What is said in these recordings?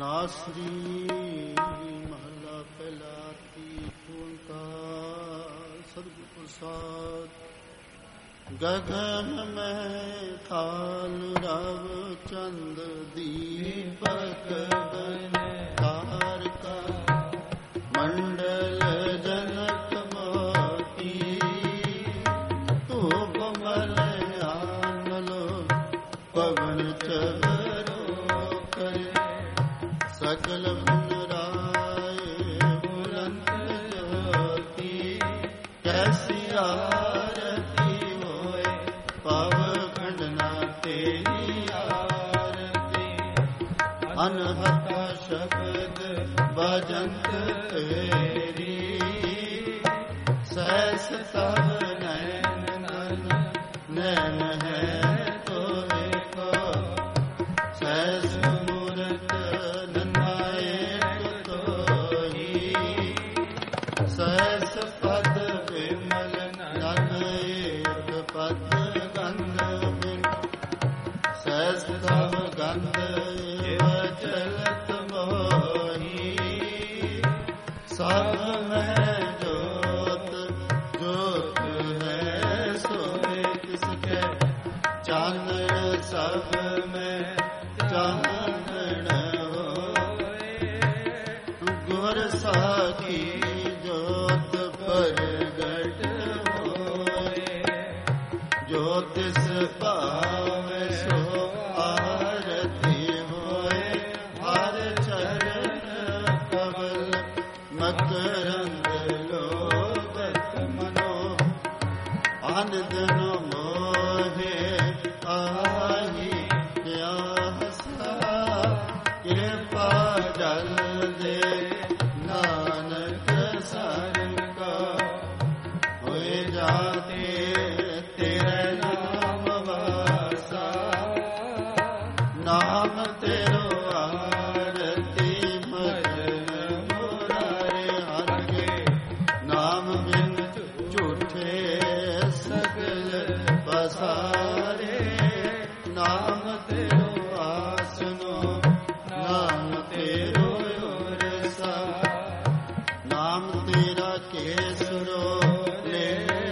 ਨਾਸਰੀ ਮਹਲਾ ਪਹਿਲਾ ਤੀਜ ਓੰਕਾਰ ਸਤਿਗੁਰ ਪ੍ਰਸਾਦ। ਗਗਨ ਮੈਂ ਕਾਲ ਰਵ ਚੰਦ ਦੀਪਕ ਬਨੇ ਤਾਰਕਾ ਮੰਡਲ ਜਨਕ ਮੋਤੀ ਧੂਪ ਮਲ ਆਨਲੋ ਪਵਨ ਚਵਰੋ ਕਰੇ ਸਕਲ ਰਾਏ ਬੁਲੰਦ ਜੋਤੀ ਕੈਸੀ ਆਰਤੀ ਹੋਏ ਪਵ ਖੰਡਨਾ ਤੇਰੀ ਆਰਤੀ ਅਨਹਤ ਸ਼ਬਦ ਭਜੰਤ ਤੇਰੀ ਸਹਿਸ ਤਬ ਨੈਣ ਨੈਣ ਹੈ ਤੋ ਵੇਖੋ ਸਹਿਸ ਮੂਰਤ ਨਨਾਇਕ ਤੋਈ ਸਹਿਸ ਪਦ ਵਿਮਲ ਨਨ ਏਕ ਪਦ ਗੰਧ ਬਿਨ ਸਹਿਸ ਤਬ ਗੰਧ ਚਲਤ ਮੋਹੀ ਸਭ ਮੈਂ ਜੋਤ ਜੋਤ ਹੈ ਸੋਏ ਕਿਸ ਕੇ ਚਾਨਣ ਸਭ ਮੈਂ ਚਾਨਣ ਹੋਏ ਗੁਰ ਸਾਖੀ ਜੋਤ ਪ੍ਰਗਟ ਹੋਏ ਜੋ ਤਿਸ ਭਾਵੈ ਸੋ ਆਰਤੀ ਹੋਏ ਹਰ ਚਰਨ ਕਵਲ ਮਕਰੰਦ ਲੋਭਤ ਮਨੋ ਆਨੰਦ ਮੋਹੇ ਆਹੀ ਪਿਆਸਾ ਕਿਰਪਾ ਜਲ ਦੇ ਨਾਨਕ ਸਾਰਨ ਕਾ ਹੋਏ ਜਾਤੇ ਤੇਰੇ ਨਾਮ ਵਾਸਾ ਨਾਮ ਤੇਰੋ ਆਰਤੀ ਭਜਨ ਮੁਰਾਰੇ ਹਰਿ ਕੇ ਨਾਮ ਬਿਨ ਝੂਠੇ ਸਗਲ ਬਸਾਰੇ ਨਾਮ ਤੇਰੋ ਆਸਨੋ ਨਾਮ ਤੇਰੋ ਰਸਾ ਨਾਮ ਤੇਰਾ ਕੇਸਰੋ ਲੈ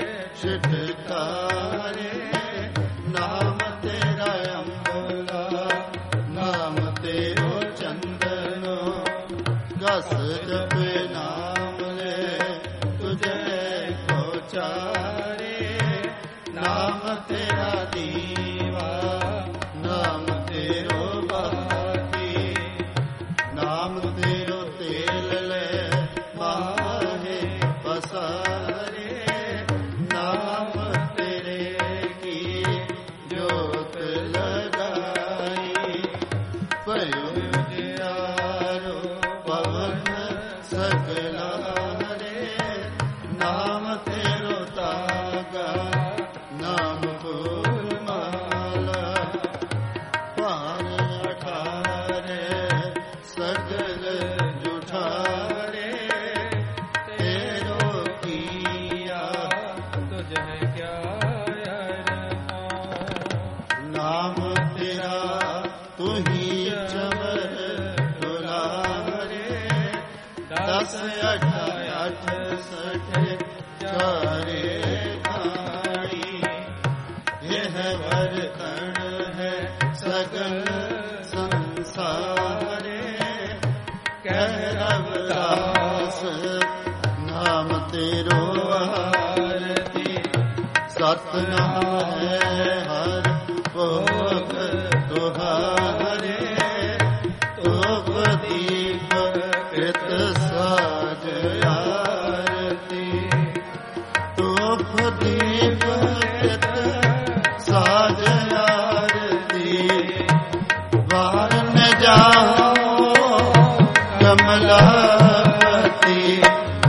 ਛਟਕਾਰੇ ਨਾਮ ਤੇਰਾ ਅੰਬਲਾ ਨਾਮ ਤੇਰੋ ਚੰਦਨੋ ਗਸ ਜਪੇ ਨਾਮ ਲੈ ਤੁਝੇ ਕੋ ਚਾਰੇ ਨਾਮ ਤੇਰਾ ਦੀਵਾ ਨਾਮ ਤੇਰੋ ਬਾਤੀ ਨਾਮ ਤੇਰੋ ਤੇਲ ਲੈ ਮਾਹੇ ਪਸਾਰੇ ਨਾਮ ਤੇਰੇ ਕੀ ਜੋਤ ਲਗਾਈ ਭਇਓ ਜਿਆਰੋ ਪਵਨ ਸਗਲਾ ਹਰੇ ਨਾਮ ਤੇਰੋ ਤਾਗਾ ਨਾਮ ਫੂਲ ਮਾਲਾ ਭਾਨ ਅਠਾਰੇ ਸਗਲ ਜੁਠਾਰੇ ਤੇਰੋ ਕੀਆ ਤੁਝ ਹੈ ਕਿਆ ਨਾਮ ਤੇਰਾ ਤੁਹੀ ਚਵਰ ਦੁਲਾਰੇ 10 8 8 60 ਚਾਰੇ ਖਾਈ ਇਹ ਵਰਤਣ ਹੈ ਸਗਲ ਸੰਸਾਰੇ ਕਹਿ ਰਵਿਦਾਸ ਨਾਮ ਤੇਰੋ ਆਰਤੀ ਸਤਿਨਾਮ ਹੈ ਹਰ ਭੋਗ ਤੁਹਾਰੇ ਧੂਪ ਦੀਪ ਕ੍ਰਿਤ ਸਾਜ ਆਰਤੀ ਧੂਪ ਦੀਪ ਕ੍ਰਿਤ ਸਾਜ ਆਰਤੀ ਵਾਰਨ ਜਾਓ ਕਮਲਾਪਤੀ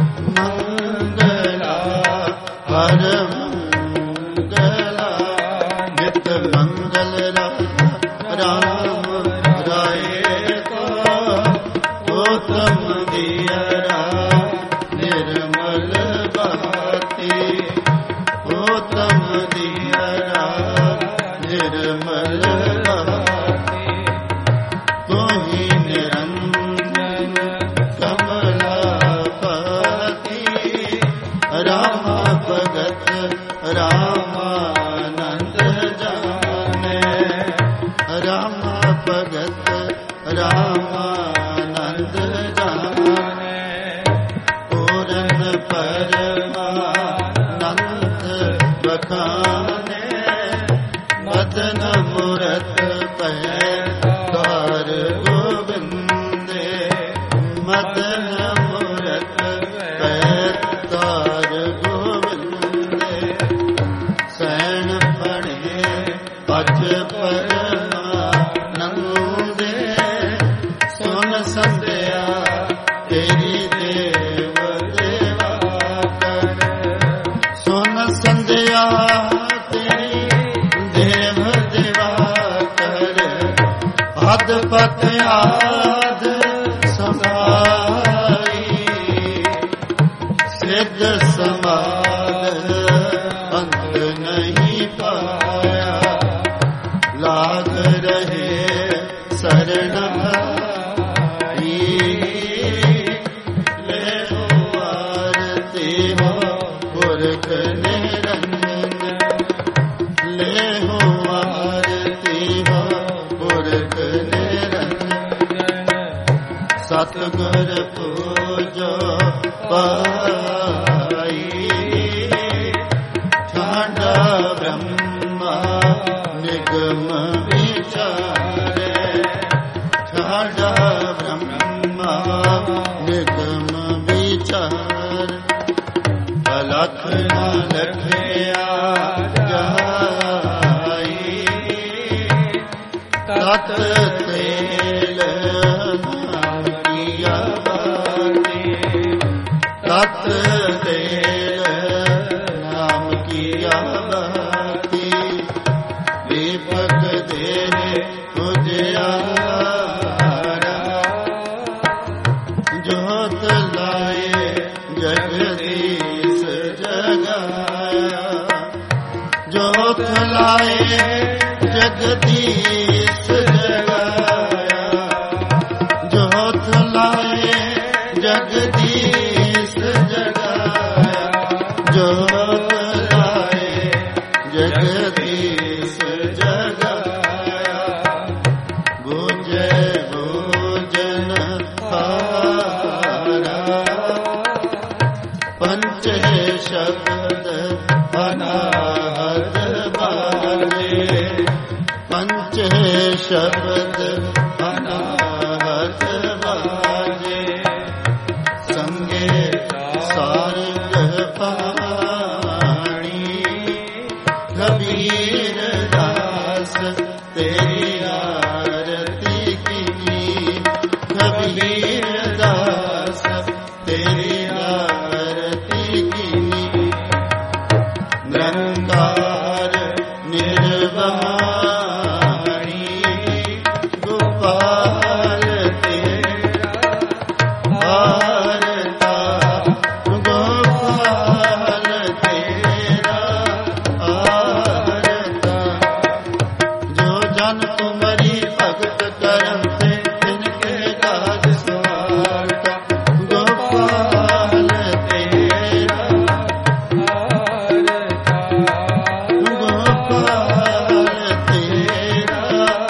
ਮੰਗਲਾ ਹਰ ਮੰਗਲਾ ਨਿਤ ਮੰਗਲ ਰਾਮ ਰਾਏ ਕੋ ਉਤਮ ਦੀਰਾ बखाने मदन मूरत पै द्वार गोविंदे मदन मूरत पै द्वार गोविंदे सैन पढ़े पज परमानंदे सुन संध्या तेरी देव देवा कर सुन संध्या तेरी देव देवा कर हद पत आद समाई सिद्ध समाद अंत नहीं पाया लाग रहे शरण ले हो आरती हो पुरख निरंजन ले हो आरती हो पुरख निरंजन सतगुर पूजो पाई ठाडा ब्रह्मा निगम विचारे ठाडा ब्रह्मा निगम विचार अलख न लखया जाई तत तेल नाम किया बाती तत तेल नाम किया बाती दीपक देह उजियारा जोत लाए जगदीश जगाया जोत लाए जगदीश जगाया जोत लाए जगदीश जगाया जोत लाए जगदीश जगाया बुझे भोजन हारा पंच शब्द अनाहत बाले पंच शब्द अनाहत बाले संगे सारंग पाणी कबीर दास तेरी आरती की कबीर दास तेरी आरती की निरंकार निर्वाणी गोपाल तेरा आरता गोपाल तेरा आरता जो जन तुम्हारी भगत करम से इनके काज सवारता गोपाल तेरा गोपाल तेरा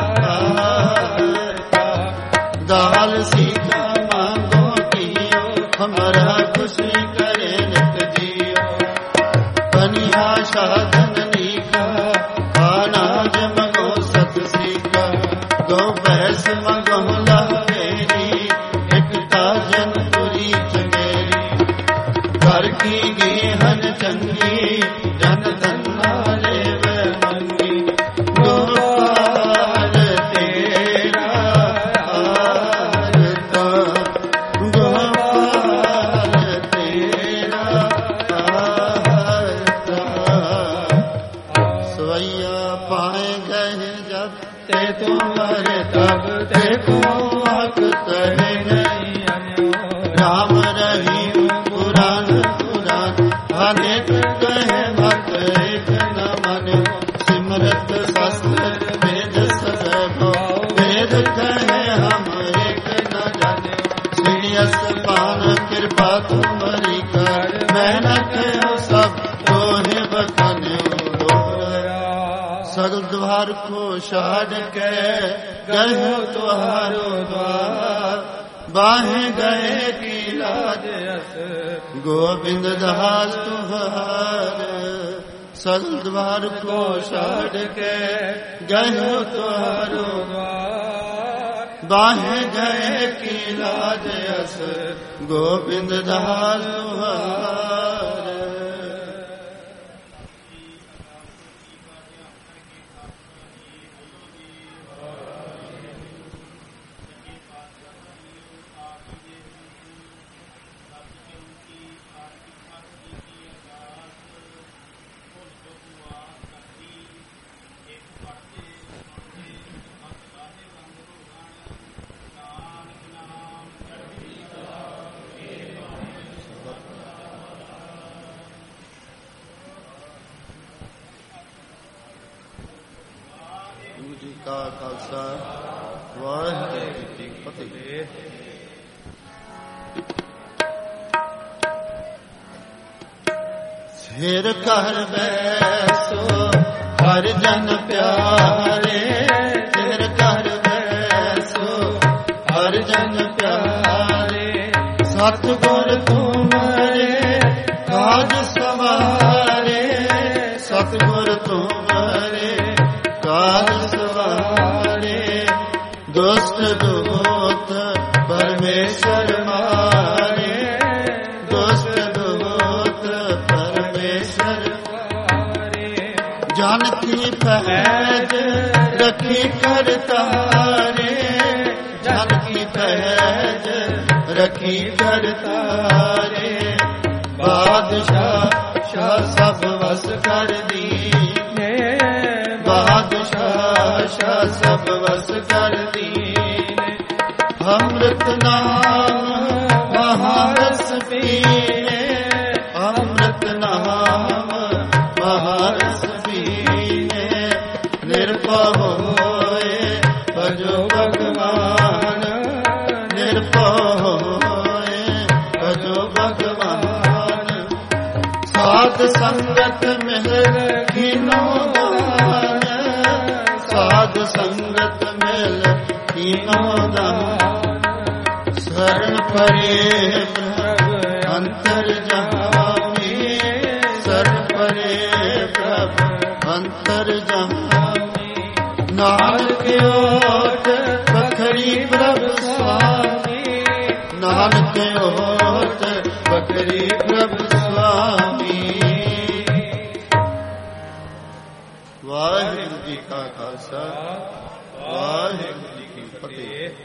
आरता दाल सीता मांगो कियो हमारा खुशी करे नित जियो कन्या साधन नीका अनाज मगो सत सीका गौ भैंस मगो लावेरी एक ताजन पुरी चमेरी घर की गेहन चंगी जन धन्ना लेवे मंगी गोपाल तेरा आरता गोपाल तेरा आरता सवैया पाए गए जब ते तुम्हारे तब ते को हक कहे नहीं राम रहीम पुराण पुराण अनेक कहे भक्त एक न माने सिमरत शास्त्र वेद सब वेद कहे हम एक न जाने श्रीयस पान कृपा तुम्हारी कर मेहनत सब तोहे बखाने सगल द्वार को छाड़ के गए हो तुहारो द्वार बाहें गए की लाज अस गोविंद दास तुहार सलद्वार को छाड़ के गए तुम्हारो द्वार। बाहे गए की लाज अस गोविंद दास तुम्हार। का खालसा वाहिगुरू जी की फतेह। सिर कर बैसो हर जन प्यारे। सिर कर बैसो हर जन प्यारे। सतगुर तुम्हारे काज सवारे। सतगुर तुम्हारे काज सवारे। दुष्ट दूत परमेश्वर मारे। दुष्ट दूत परमेश्वर मारे। जानकी पैज रखी करतारे। जानकी पैज रखी करतारे। बादशाह शाह सब वस कर दीने। बादशाह शाह सब वस कर दीने। अमृत नाम महारस पीने। अमृत नाम महारस पीने। निर्भव होए भजो भगवान। निर्भव होए भजो भगवान। साध संगत मिल कीनो दान। साध संगत मिल कीनो दान। शरण परे प्रभु अंतर जामी। शरण परे प्रभु अंतर जामी। नानक ओट बखरी प्रभु स्वामी। नानक ओट बखरी प्रभु स्वामी। वाहिगुरू जी का खालसा वाहिगुरू जी की फतेह।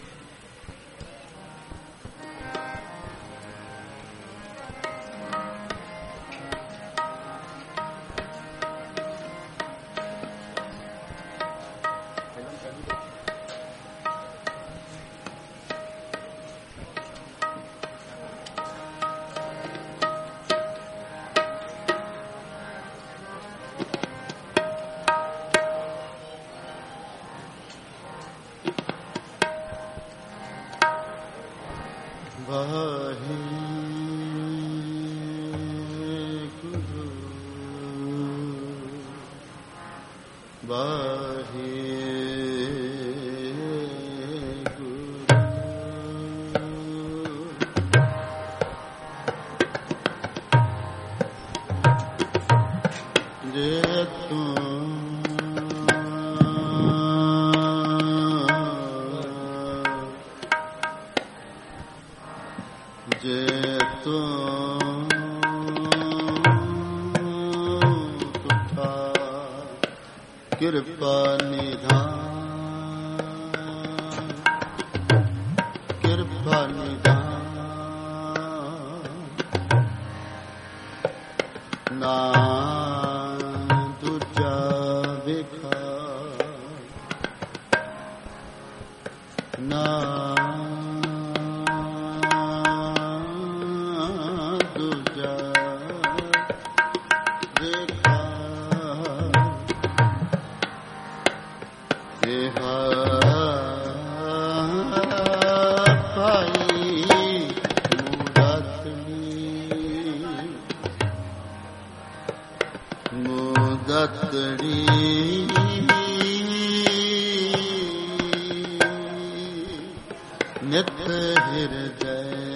कृपा निधान। कृपा निधान। ना दूजा बिखा। ना दूजा देखा। मुदतड़ी नित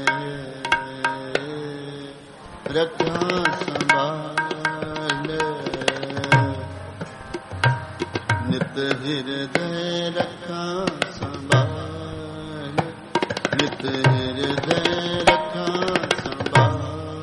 हृदय रखा संभाल। नित हृदय रखा संभाल, नित हृदय रखा संभाल।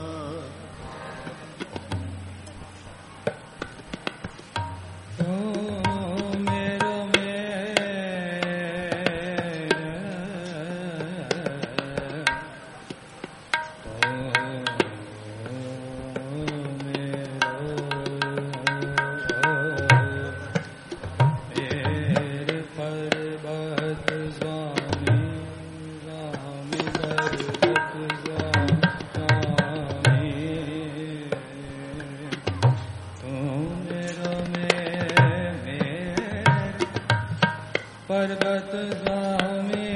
पर्वत स्वामी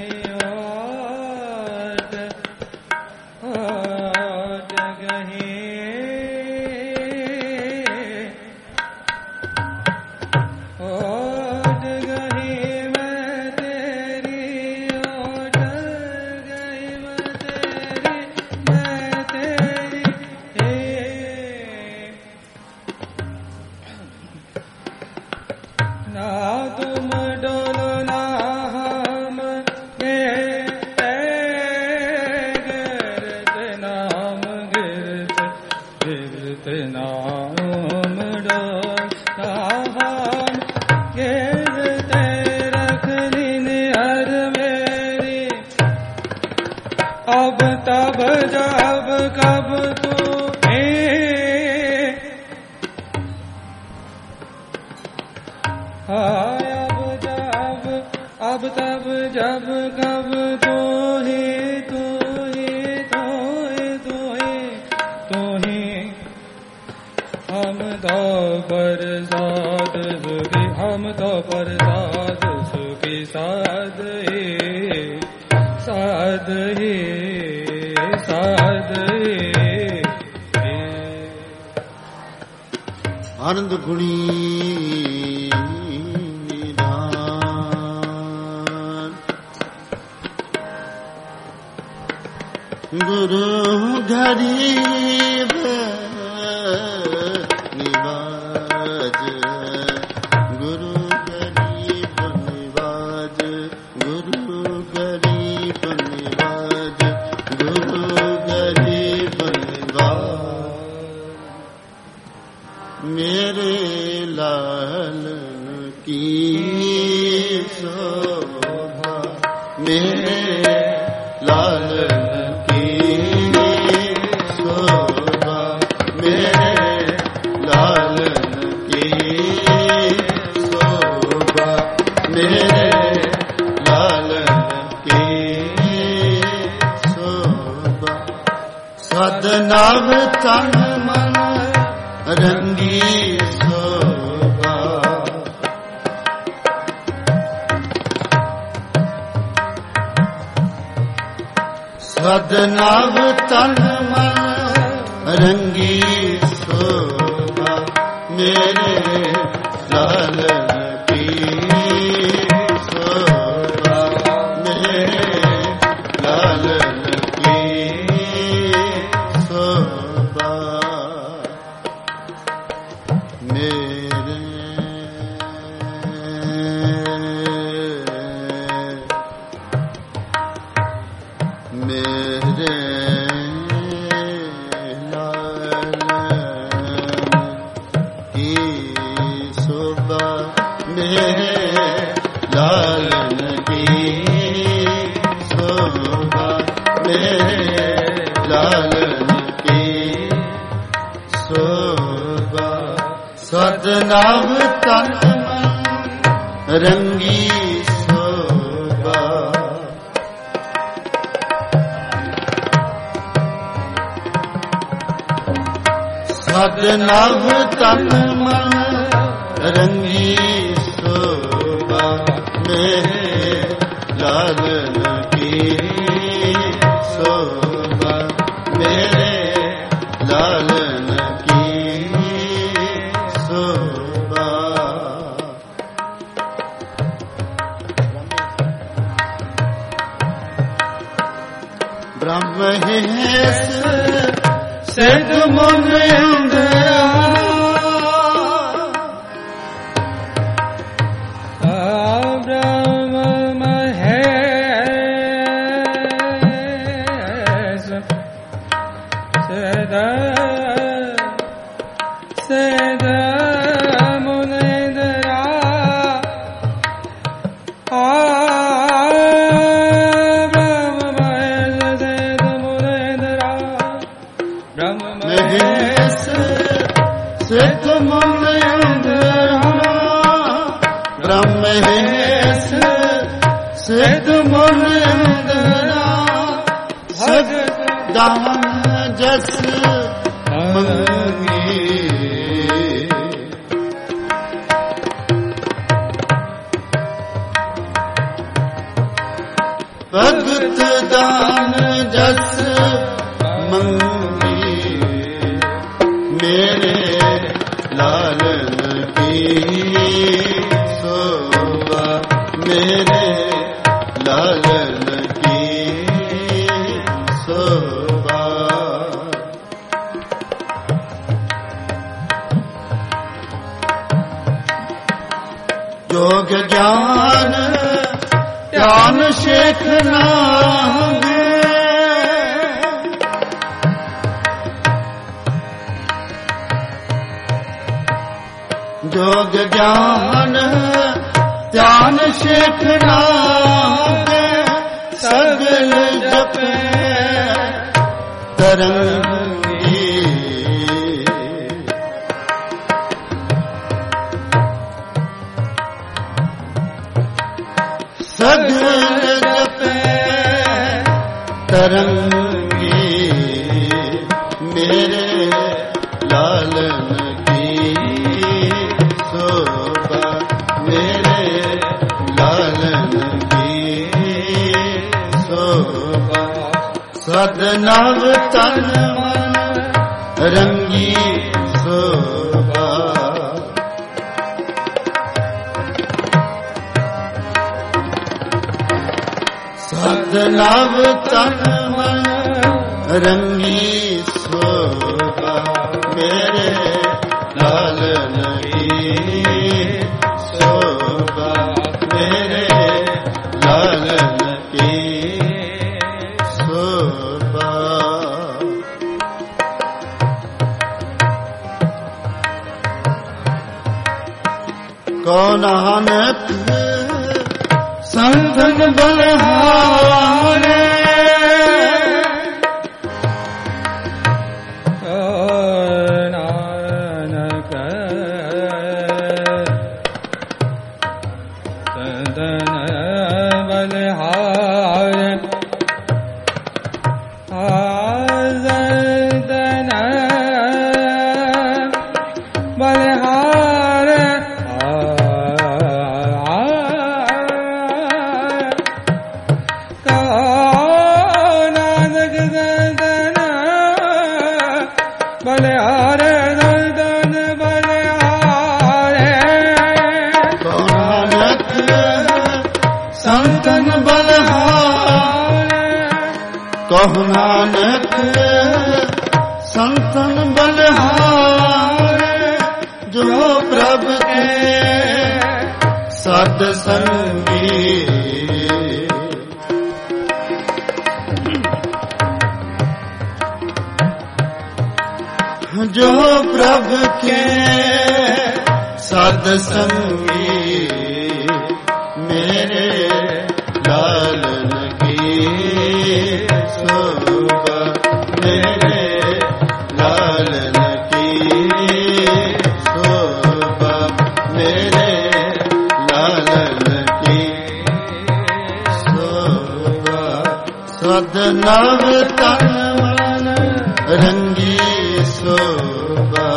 जगही जगही मैं तेरी जगही मैं तेरी ना तुम डोलो अब तब जब कब तू अब तब जब कब तू ही तू ही तू ही तू ही तू ही हम तो प्रसाद सुखी, हम तो प्रसाद सुखी साध ही साध ही साध ही। आनंद गुणी गुरु गरीब निवाज, गुरु गरीब निवाज, गुरु गरीब निवाज, गुरु गरीब निवाज। मेरे लाल की शोभा, मेरे लाल सदनव तन मन रंगी शोभा, सदनव तन मन रंगी शोभा। मेरे लाल की शोभा, मेरे लाल की शोभा। मेरे मेरे लाल की शोभा, मेरे लाल की शोभा, मेरे लाल की शोभा। सदनव तन रंगी शोभा, सदनव तन मन रंगी शोभा। मेरे लाल की शोभा, मेरे लाल की शोभा। ब्रह्म सिद्ध मुनि जस मंगी भगत दान जस मंगी मेरे लालन की शोभा मेरे लालन की शोभा योग ज्ञान ध्यान शेख नाम योग ज्ञान ध्यान शेख नाम सगल जपे तरंगी सगल जपे तरंगी मेरे लालन की शोभा मेरे लालन की शोभा सदनव तन मन रंगी शोभा सदनव तन मन रंगी शोभा मेरे लालन की शोभा मेरे लालन की शोभा कौन नानक संतन बलहारे नानक संतन बलहारे संतन बलहारे संतन बलहारे कहो नानक संतन बलहारे जो प्रभु के सद संगी जो प्रभु के सद संगी मेरे लालन की शोभा मेरे लालन की शोभा मेरे लालन की शोभा सदनव तन मन रंगी शोभा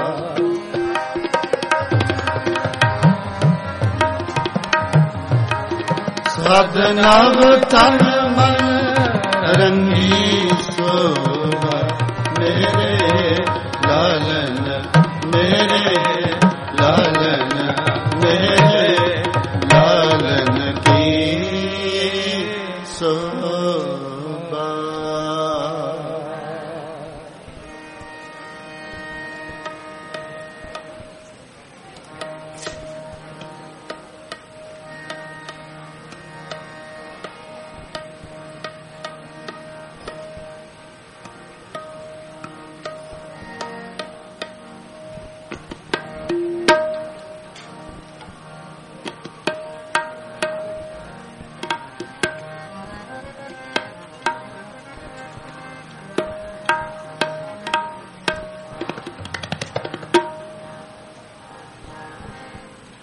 सदनव तन मन रंगी शोभा मेरे लालन मेरे लालन मेरे लालन की शोभा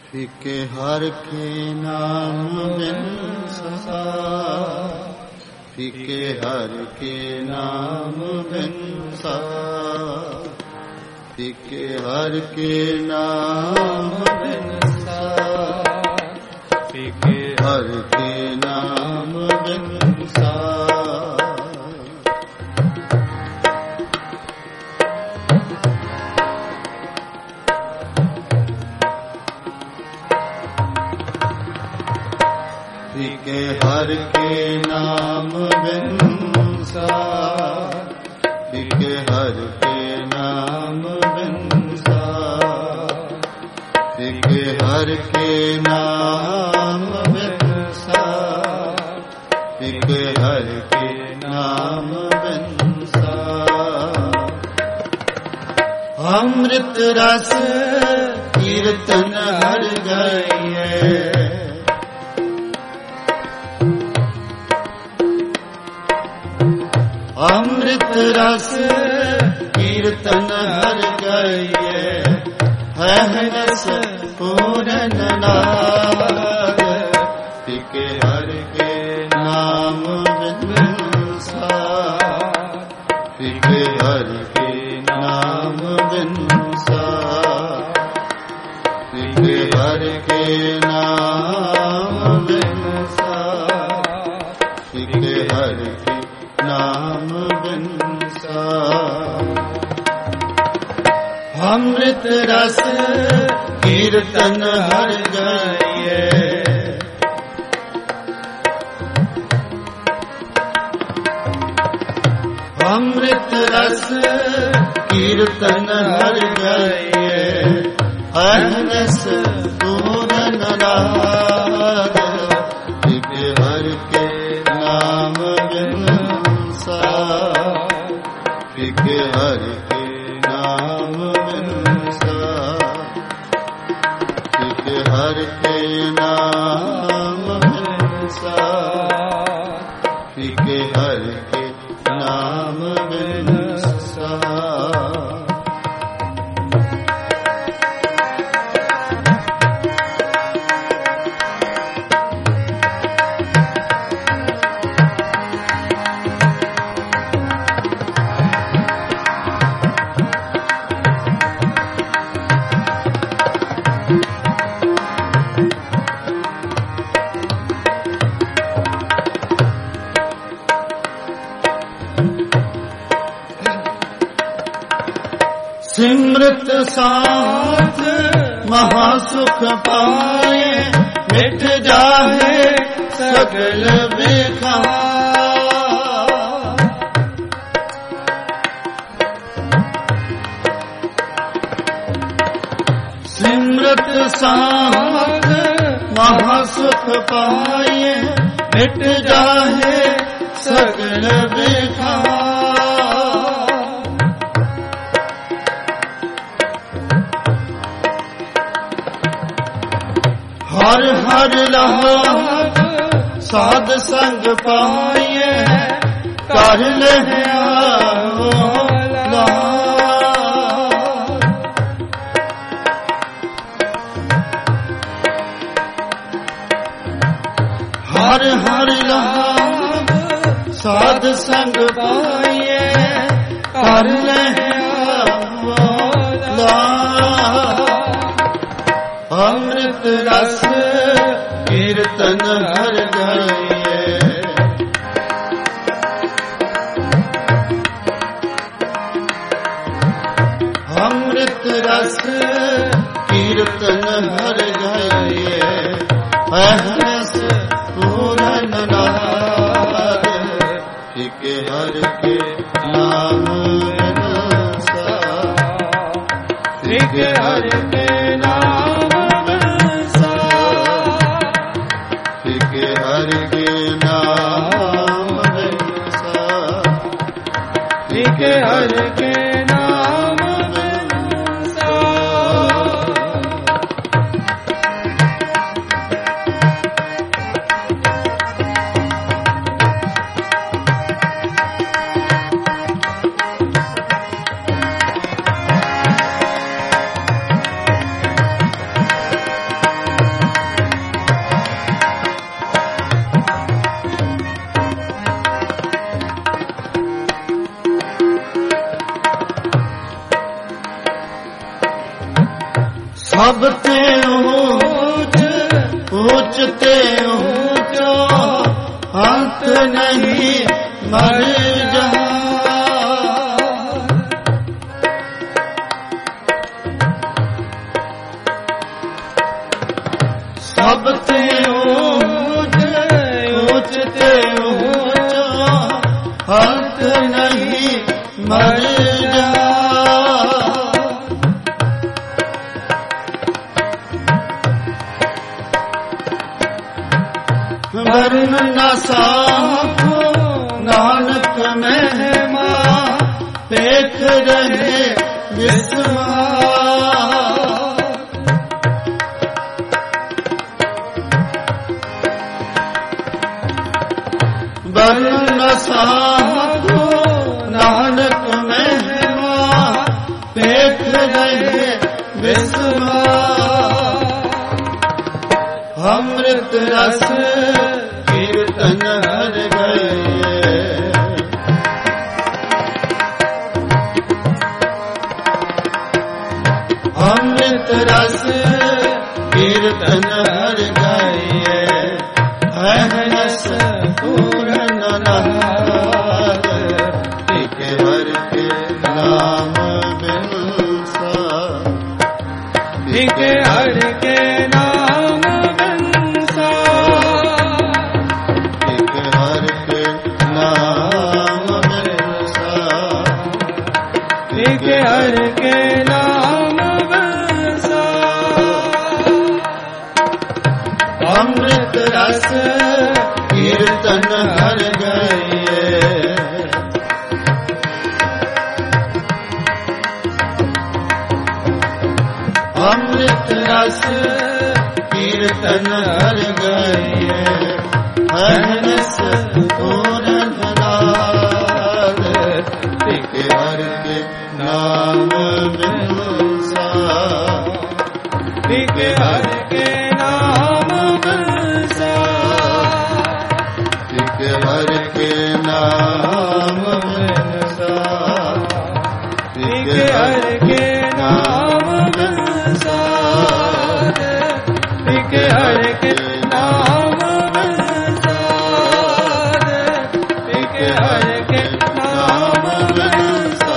ਫਿਕੇ ਹਰ ਕੇ ਨਾਮ ਬਿਨ ਸਾਰ, ਫਿਕੇ ਹਰ ਕੇ ਨਾਮ ਬਿਨ ਸਾਰ, ਫਿਕੇ ਹਰ ਕੇ ਨਾਮ ਬਿਨ ਸਾਰ, ਫਿਕੇ ਹਰ ਕੇ ਨਾਮ ਬਿਨ ਸਾਰ। ਫਿਕੇ ਹਰ ਕੇ ਨਾਮ ਬਿਨ ਸਾਰ, ਫਿਕੇ ਹਰ ਕੇ ਨਾਮ ਬਿਨ ਸਾਰ, ਫਿਕੇ ਹਰ ਕੇ ਨਾਮ ਬਿਨ ਸਾਰ, ਫਿਕੇ ਹਰ ਕੇ ਨਾਮ ਬਿਨ ਸਾਰ। ਅੰਮ੍ਰਿਤ ਰਸ ਕੀਰਤਨ ਹਰ ਗਾਈਐ, ਅੰਮ੍ਰਿਤ ਰਸ ਕੀਰਤਨ ਹਰ ਗਾਈਐ, ਹੈ ਰਸ ਪੂਰਨ ਨਾਦ, ਫਿਕੇ ਹਰ ਕੇ ਨਾਮ ਬਿਨ ਸਾਰ, ਫਿਕੇ ਹਰ ਕੇ ਨਾਮ ਬਿਨ ਸਾਰ, ਫਿਕੇ ਹਰ ਕੇ ਨਾਮ ਬਿਨ ਸਾਰ, ਫਿਕੇ ਹਰ ਕੇ ਨਾਮ ਬਿਨ ਸਾਰ। ਅੰਮ੍ਰਿਤ ਰਸ ਕੀਰਤਨ ਹਰ ਗਾਈਐ, ਅੰਮ੍ਰਿਤ ਰਸ ਕੀਰਤਨ ਹਰ ਗਾਈਐ, ਅਹਨਸ ਪੂਰਨ ਨਾਦ, ਫਿਕੇ ਹਰ ਕੇ ਨਾਮ ਬਿਨ ਸਾਰ, ਫਿਕੇ ਹਰ ਕੇ ਨਾਮ ਬਿਨ ਸਾਰ, ਫਿਕੇ ਹਰ ਕੇ ਨਾਮ ਬਿਨ ਸਾਰ, ਫਿਕੇ ਹਰ ਕੇ ਨਾਮ ਬਿਨ ਸਾਰ। ਸਿਮਰਤ ਸਾਥ ਮਹਾ ਸੁਖ ਪਾਏ, ਮਿਟ ਜਾਏ ਸਗਲ ਵਿਕਾਰ। ਸਿਮਰਤ ਸਾਥ ਮਹਾ ਸੁਖ ਪਾਏ, ਮਿਟ ਜਾਏ ਸਗਲ ਵਿਕਾਰ। ਹਰ ਹਰ ਲਾਭ ਸਾਧ ਸੰਗ ਪਾਈਐ, ਕਰ ਲਿਆ ਲਾਭ। ਹਰ ਹਰ ਲਾਭ ਸਾਧ ਸੰਗ ਪਾਈਐ, ਕਰ ਲਿਆ ਲਾਭ। ਅੰਮ੍ਰਿਤ ਰਸ ਕੀਰਤਨ ਹਰ ਗਾਈਐ, ਅੰਮ੍ਰਿਤ ਰਸ ਕੀਰਤਨ ਹਰ ਗਾਈਐ, ਅਹਨਸ ਪੂਰਨ ਨਾਦ, ਫਿਕੇ ਹਰ ਕੇ ਨਾਮ ਬਿਨ ਸਾਰ, ਫਿਕੇ ਹਰ ਕੇ ਨਾਮ ਹਰ ਕੇ ਨਾਮ ਬਿਨ ਸਾਰ, ਫਿਕੇ ਹਰ ਕੇ ਨਾਮ ਬਿਨ ਸਾਰ। ਸਭ ਤੇ ਊਚ ਤੇ ਊਚਾ ਅੰਤ ਨਹੀਂ ਮਰ ਜਹਾਂ ਸਭ ਤੇ ਊਚ ਤੇ ਊਚਾ ਅੰਤ ਨਹੀਂ ਮਰ ਜਹਾਂ ਵਰਨ ਨਾ ਸਾਖੋ ਨਾਨਕ ਮਹਿਮਾ ਪੇਖ ਰਹੇ ਵਿਸਮਾਰ ਵਰਨ ਨਾ ਸਾਖੋ ਨਾਨਕ ਮਹਿਮਾ ਪੇਖ ਰਹੇ ਵਿਸਮਾਰ ਅੰਮ੍ਰਿਤ ਰਸ ਕੀਰਤਨ ਹਰ ਗਏ ਅੰਮ੍ਰਿਤ ਰਸ ਕੀਰਤਨ ਹਰ ਗਏ ਅਹਨਸ ਪੂਰਨ ਨਾਦ ਇਕ ਹਰ ਕੇ ਨਾਮ ਬਿਨਸਾ ਇਕ ਹਰ ਕੇ ਨਾਮ ਹਰ ਕੇ ਨਾਮ ਵਰਸਾ ਅੰਮ੍ਰਿਤ ਰਸ ਕੀਰਤਨ ਹਰ ਗਏ ਅੰਮ੍ਰਿਤ ਰਸ ਕੀਰਤਨ ਹਰ ਗਏ ਅਹਨਸ ਪੂਰਨ ਨਾਦ ਇਕ ਹਰ ਕੇ ਨਾਮ ਬਿਨਸਾ ਇਕ ਹਰ ਕੇ ਨਾਮ ਬਿਨਸਾ ਇਕ ਹਰ ਕੇ ਨਾਮ ਬਿਨਸਾ ਇਕ ਹਰ ਕੇ ਨਾਮ ਬਿਨਸਾ ਇਕ ਹਰ ਕੇ ਨਾਮ ਬਿਨਸਾ ਇਕ ਹਰ ਕੇ ਨਾਮ ਬਿਨਸਾ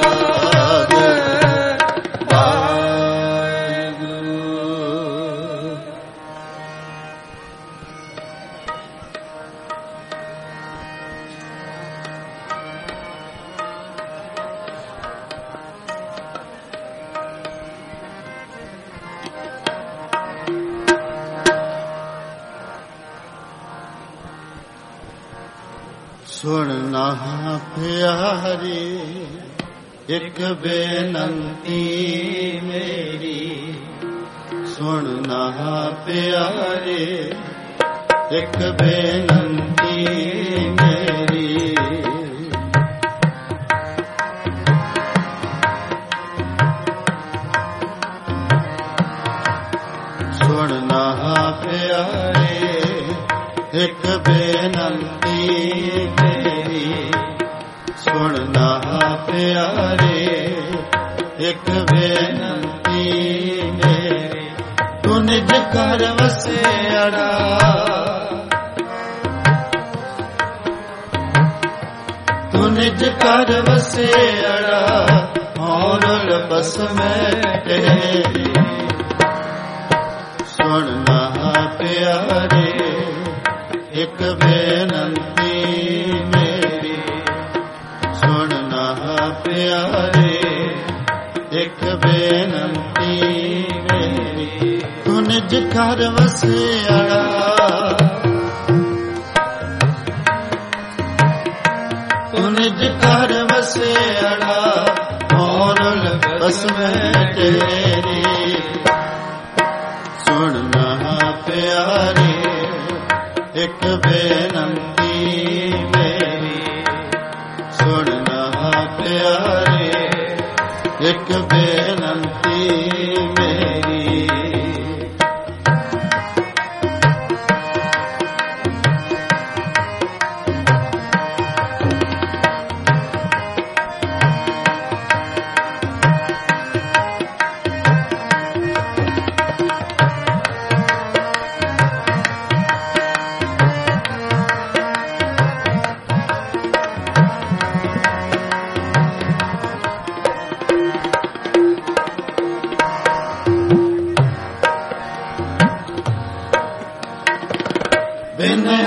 ਸੁਣਨਾ ਪਿਆਰੇ ਇੱਕ ਬੇਨੰਤੀ ਮੇਰੀ ਸੁਣਨਾ ਪਿਆਰੇ ਇੱਕ ਬੇਨੰਤੀ ਮੇਰੀ ਸੁਣਨਾ ਪਿਆਰੇ ਇੱਕ ਬੇਨੰਤੀ ਮੇਰੀ ਸੁਣਨਾ ਪਿਆਰੇ ਇੱਕ ਬੇਨੰਤੀ ਮੇਰੀ ਤੂੰ ਨਿਜ ਘਰ ਵਸਿਆੜਾ ਤੂੰ ਨਿਜ ਘਰ ਵਸਿਆੜਾ ਔਰ ਬਸ ਮੈਂ ਤੇਰੀ ਸੁਣਨਾ ਪਿਆਰੇ ਇੱਕ ਬੇਨੰਤੀ ਮੇਰੀ ਸੁਣਨਾ ਪਿਆਰੇ ਇੱਕ ਬੇਨੰਤੀ ਮੇਰੀ ਤੂੰ ਨਿਜ ਘਰ ਵਸਿਆੜਾ ਤੂੰ ਨਿਜ ਘਰ ਵਸਿਆੜਾ ਔਰ ਬਸ ਮੈਂ ਤੇਰੀ ਸੁਣਨਾ ਪਿਆਰੇ ਇੱਕ ਬੇਨੰਤੀ ਮੇਰੀ ਸੁਣਨਾ ਪਿਆਰੇ ਇੱਕ ਬੇਨੰਤੀ ਮੇਰੀ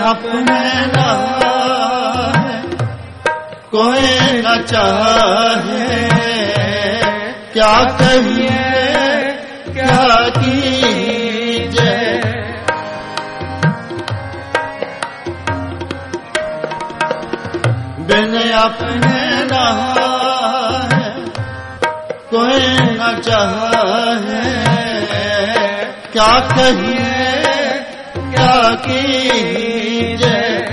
अपने नाहे कोई न चाहे, क्या कहिए क्या कीजिए। बिन अपने नाहे कोई न चाहे, क्या कहिए क्या कीजिए।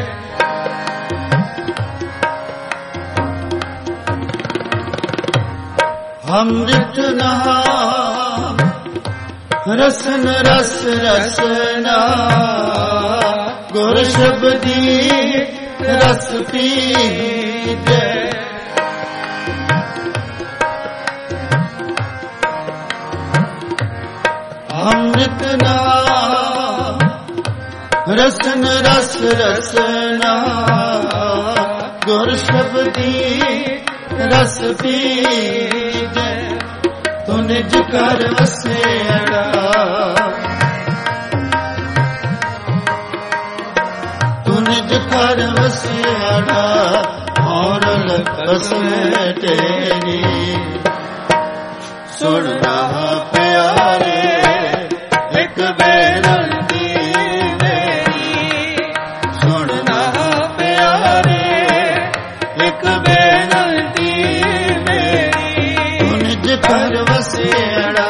अमृत नाम रसन रस रसना, गुर शब्दी रस पीजे। अमृत नाम रसन रस रसना, गुर शब्दी रस पीजे। तू निज कर वसेड़ा, तू निज कर वसेड़ा, और लकस में तेरी। सुनना प्यारे एक बेनती मेरी, सुनना प्यारे एक बेनती मेरी। तू निज कर वसेड़ा,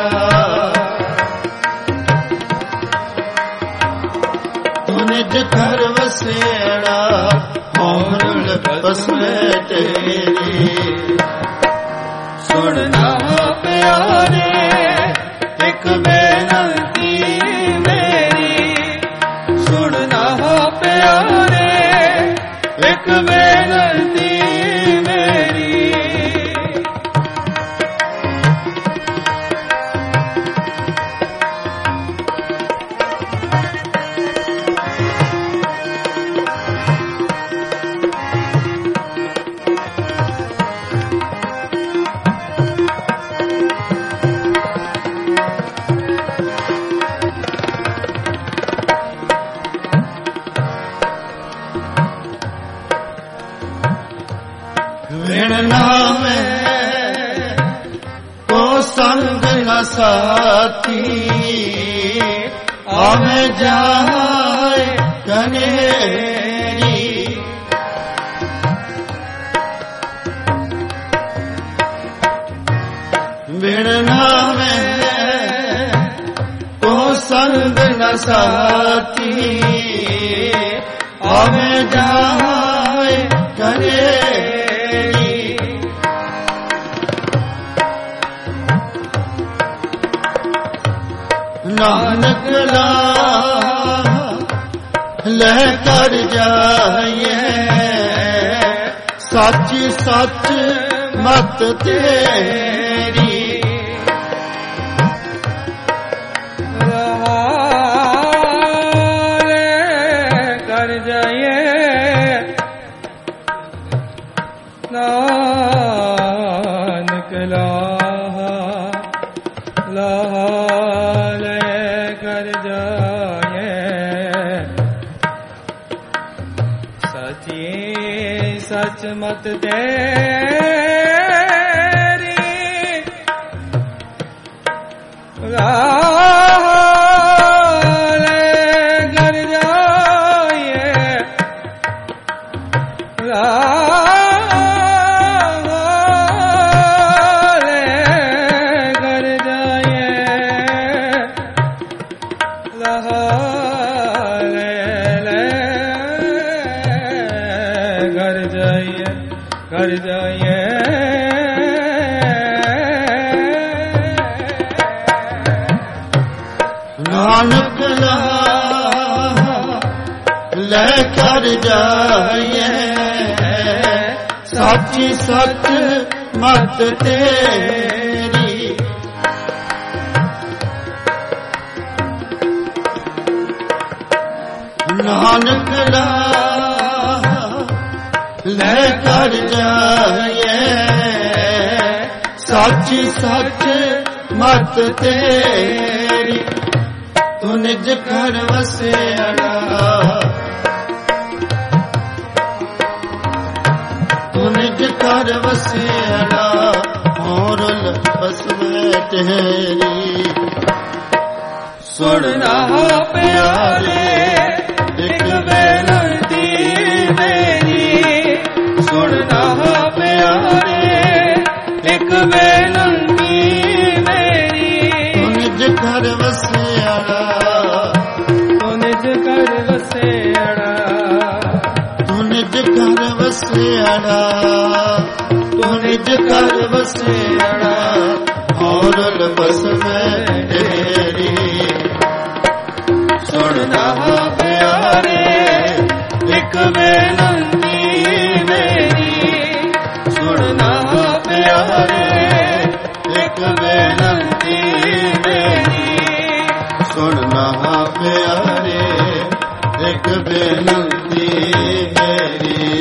तू निज कर वसेड़ा, और लकस में तेरी। सुनना प्यारे एक बेनती मेरी, सुनना प्यारे एक बेनती मेरी। विण नामे को संग न साथी, आवे जाए कनेरी। विण नामे को संग न साथी, आवे जाए कनेरी। नानक ले कर जाइए, सच सच मत तेरी। कर जाइए नानक कर जाए, सची सच मत तेरी। कर जाए कर जाइए। नानक ले कर जाइए, साची सच मत तेरी। नानक ले कर जाइए, साची सच मत तेरी। तू निज घर वसेड़ा, ਘਰ ਵਸਿਆੜਾ ਮੋਰਲ ਬਸਵੇ ਤੇਰੀ। ਸੁਣਨਾ ਪਿਆਰੇ ਇੱਕ ਬੇਨਤੀ ਮੇਰੀ, ਸੁਣਨਾ ਪਿਆਰੇ ਇੱਕ ਬੇਨਤੀ ਮੇਰੀ। ਤੂੰ ਨਿਜ ਘਰ ਵਸਿਆੜਾ, ਤੂੰ ਨਿਜ ਘਰ ਵਸਿਆੜਾ, ਤੂੰ ਨਿਜ ਘਰ ਵਸਿਆੜਾ, ਤੂੰ ਨਿਜ ਘਰ ਵਸਿਆੜਾ ਮੋਰਲ ਬਸਵੇ ਤੇਰੀ। ਸੁਣਨਾ ਪਿਆਰੇ ਇੱਕ ਬੇਨਤੀ ਮੇਰੀ, ਸੁਣਨਾ ਪਿਆਰੇ ਇੱਕ ਬੇਨਤੀ ਮੇਰੀ। ਸੁਣਨਾ ਪਿਆਰੇ ਇੱਕ ਬੇਨਤੀ ਮੇਰੀ।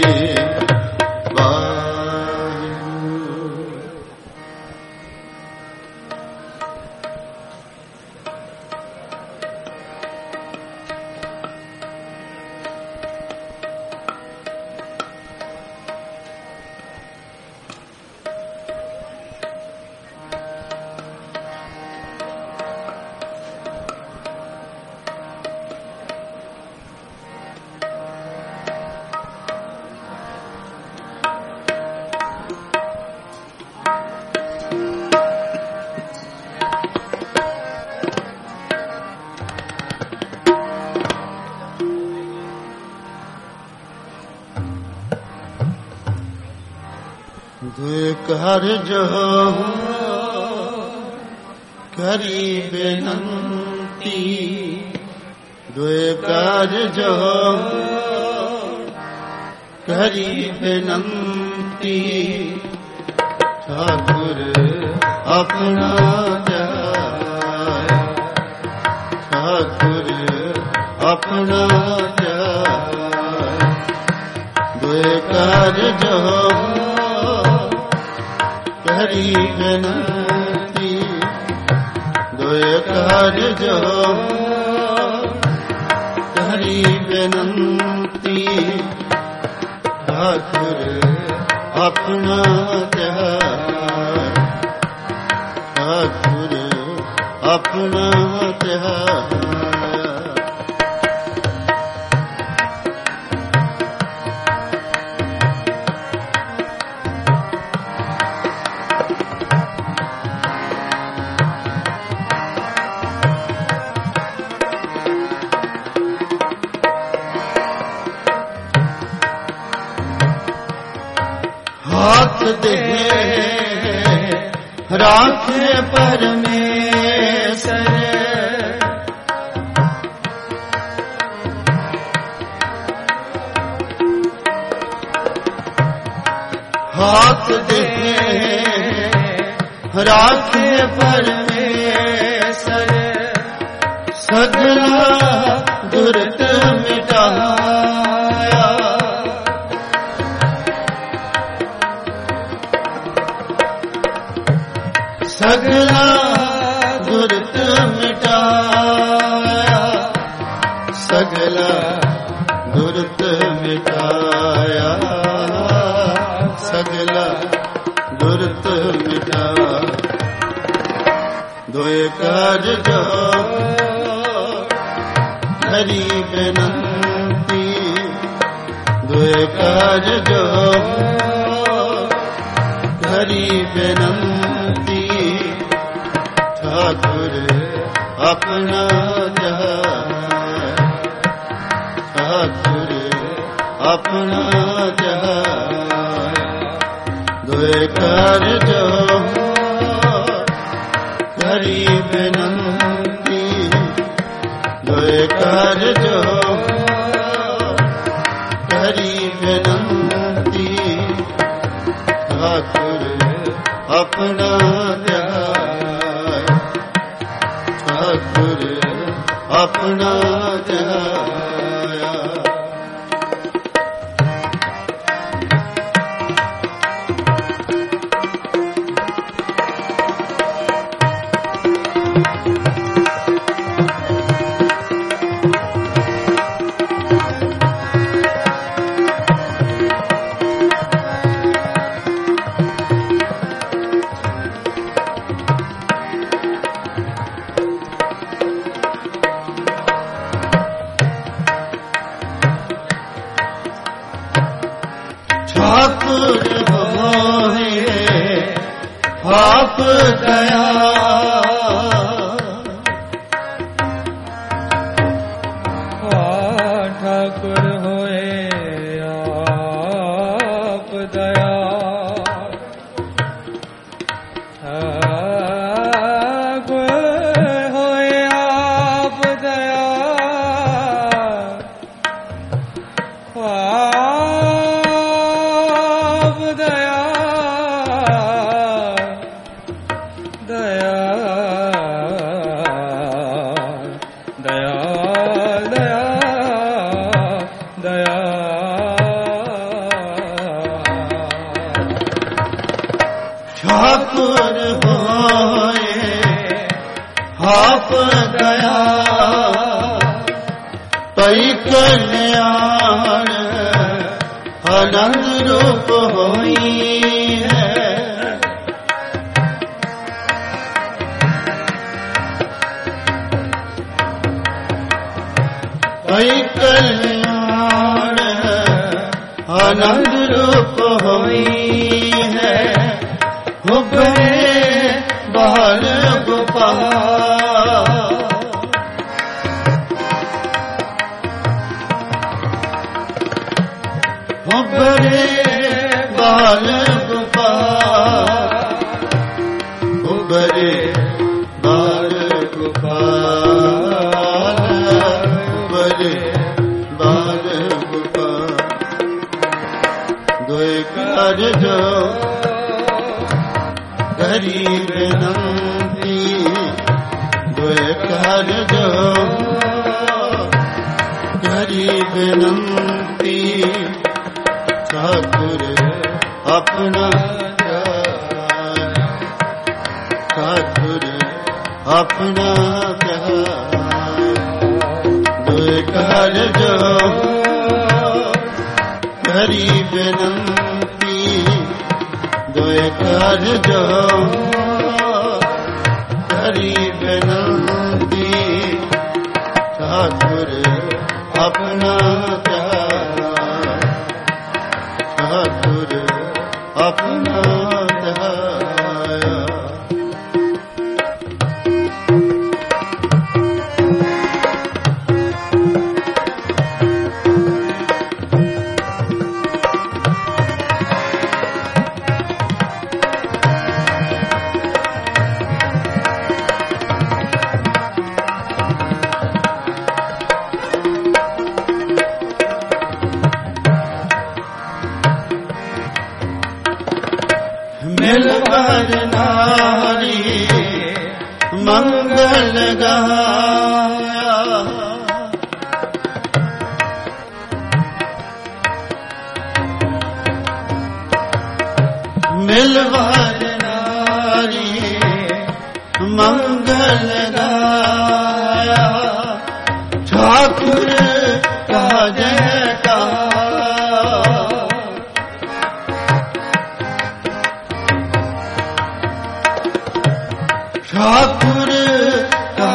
ਦੁਇ ਕਾਰਜ ਕਰੀ ਬੇਨੰਤੀ, ਦੁਇ ਕਾਰਜ ਕਰੀ ਬੇਨੰਤੀ। ਠਾਕੁਰ ਆਪਣਾ ਜਾਇਆ, ਠਾਕੁਰ ਆਪਣਾ ਜਾਇਆ। ਦੁਇ ਕਾਰਜ ਕਰੀ ਬੇਨਤੀ, ਦੁਇ ਕਾਰਜ ਕਰੀ ਬੇਨਤੀ। ਠਾਕੁਰ ਆਪਣਾ ਧਿਆਨ, ਠਾਕੁਰ ਆਪਣਾ ਧਿਆਨ। ਹਾਥ ਦੇ ਰਾਖੇ ਪਰਮੇਸ਼ਰ, ਹਾਥ ਦੇ ਰਾਖੇ ਪਰਮੇਸ਼ਰ। ਸਗਲਾ ਦੁਰਤ ਮਿਟਾਇਆ, ਸਗਲਾ ਦੁਰਤ ਮਿਟਾਇਆ, ਸਗਲਾ ਦੁਰਤ ਮਿਟਾਇਆ, ਸਗਲਾ ਦੁਰਤ ਮਿਟਾਇਆ। ਦੁਇ ਕਾਰਜ ਕਰੀ ਬੇਨੰਤੀ, ਦੁਇ ਕਾਰਜ ਕਰੀ ਬੇਨੰਤੀ। ਠਾਕੁਰ ਆਪਣਾ ਜਾਇਆ, ਠਾਕੁਰ ਆਪਣਾ ਜਾਇਆ। ਦੁਇ ਕਾਰਜ ਕਰੀ ਬੇਨੰਤੀ, ਦੁਇ ਕਾਰਜ ਕਰੀ ਬੇਨੰਤੀ। ਠਾਕੁਰ ਆਪਣਾ ਧਿਆਇਆ, ਠਾਕੁਰ ਆਪਣਾ ਧਿਆਇਆ। ਦਇਆ ਠਾਕੁਰ ਹੋਏ ਆਪ ਦਇਆ ਠਾਕੁਰ ਹੋਏ ਆਪ ਦਇਆ ਪਈ ਕਲਿਆਣ ਆਨੰਦ ਰੂਪ ਹੋਈ ਹੈ ਪਈ ਕਲਿਆਣ ਆਨੰਦ ਰੂਪ ਹੋਈ ਹੈ ਉਭਰੇ ਬਾਲ ਗੋਪਾਲ ਉਭਰੇ ਬਾਲ ਗੋਪਾਲ ਉਭਰੇ ਬਾਲ ਗੋਪਾਲ ਉਭਰੇ ਬਾਲ ਗੋਪਾਲ ਦੋਇ ਕਾਰਜ ਕਰੀ ਬੇਨੰਤੀ ਦੋਇ ਕਾਰਜ ਕਰੀ ਬੇਨੰਤੀ ਠਾਕੁਰ ਆਪਣਾ ਠਾਕੁਰ ਆਪਣਾ ਦੋਇ ਕਾਰਜ ਕਰੀ ਬੇਨੰਤੀ ਦੋਇ ਕਾਰਜ ਕਰੀ ਬੇਨੰਤੀ ਠਾਕੁਰ ਆਪਣਾ ਠਾਕੁਰ ਆਪਣਾ ਮਿਲ ਵਰ ਨਾਰੀ ਮੰਗਲ ਗਾਇਆ ਮਿਲ ਵਰ ਨਾਰੀ ਮੰਗਲ ਗਾਇਆ ਠਾਕੁਰ ਕਾ ਜੈਕਾਰ ठाकुर का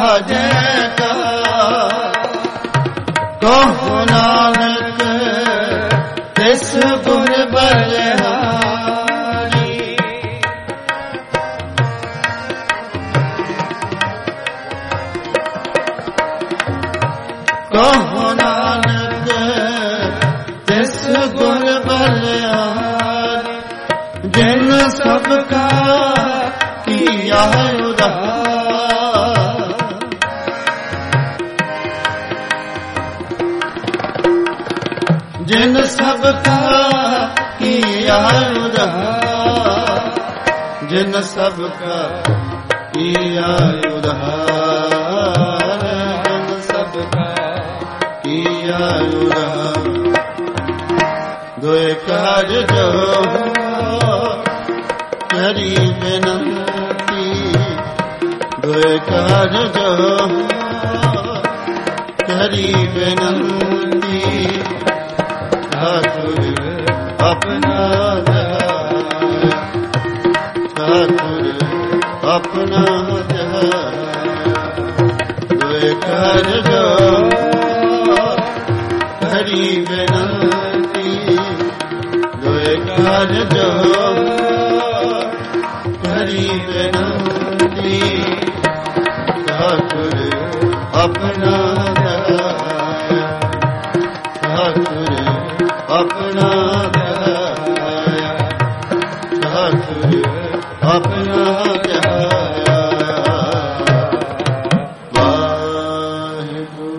जयकार कहो नानक तिस गुण बलिहारी कहो नानक तिस गुण बलिहारी जिन सबका किया जिन सबका किया उद्धार जिन सबका किया उद्धार जिन सबका किया उद्धार दोय कार्य जो करी बिनती दोय कार्य जो करी बिनती ठाकुर अपना ठाकुर अपना दोय कार्य हरि बिनती दोय कार्य हरि बिनती ਆਪਣਾ ਧਿਆਇਆ, ਸਤਿਗੁਰ ਆਪਣਾ ਧਿਆਇਆ, ਸਤਿਗੁਰ ਆਪਣਾ ਧਿਆਇਆ। ਵਾਹਿਗੁਰੂ।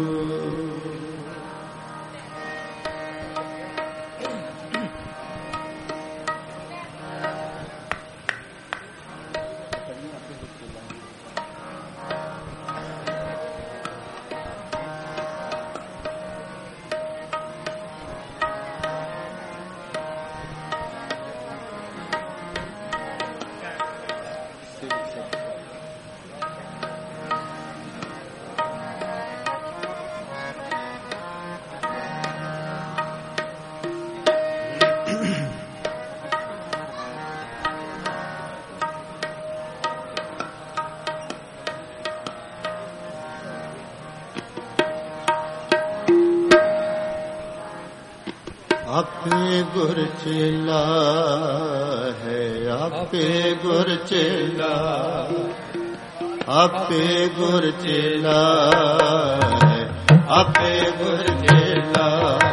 ਆਪੇ ਗੁਰ ਚੇਲਾ ਹੈ, ਆਪੇ ਗੁਰ ਚੇਲਾ, ਆਪੇ ਗੁਰ ਚੇਲਾ ਹੈ, ਆਪੇ ਗੁਰ ਚੇਲਾ,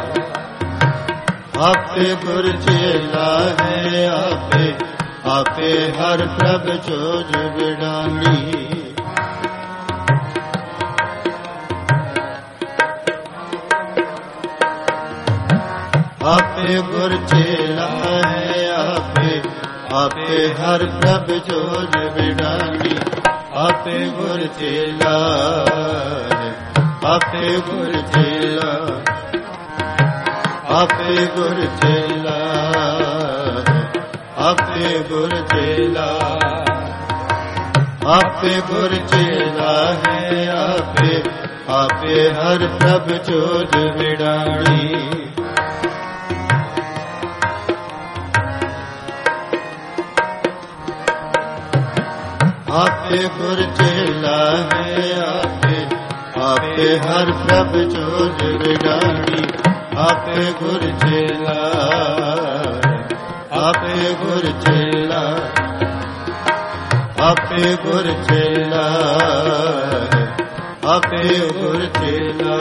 ਆਪੇ ਗੁਰ ਚੇਲਾ ਹੈ, ਆਪੇ ਆਪੇ ਹਰ ਪ੍ਰਭ ਚੋਜ ਵਿਡਾਨੀ। ਆਪੇ ਗੁਰ ਚੇਲਾ ਹੈ, ਆਪੇ ਆਪੇ ਹਰ ਪ੍ਰਭ ਚੋਜ ਵਿਡਾਨੀ। ਆਪੇ ਗੁਰ ਚੇਲਾ ਹੈ, ਆਪੇ ਗੁਰ ਚੇਲਾ, ਆਪੇ ਗੁਰ ਚੇਲਾ ਹੈ, ਆਪੇ ਗੁਰ ਚੇਲਾ, ਆਪੇ ਗੁਰ ਚੇਲਾ ਹੈ, ਆਪੇ ਆਪੇ ਹਰ ਪ੍ਰਭ ਚੋਜ ਵਿਡਾਨੀ। ਆਪੇ ਗੁਰ ਚੇਲਾ ਹੈ, ਆਪੇ ਆਪੇ ਹਰ ਪ੍ਰਭ ਚੋਜ ਵਿਡਾਨੀ। ਆਪੇ ਗੁਰ ਚੇਲਾ ਹੈ, ਆਪੇ ਗੁਰ ਚੇਲਾ, ਆਪੇ ਗੁਰ ਚੇਲਾ ਹੈ, ਆਪੇ ਗੁਰ ਚੇਲਾ।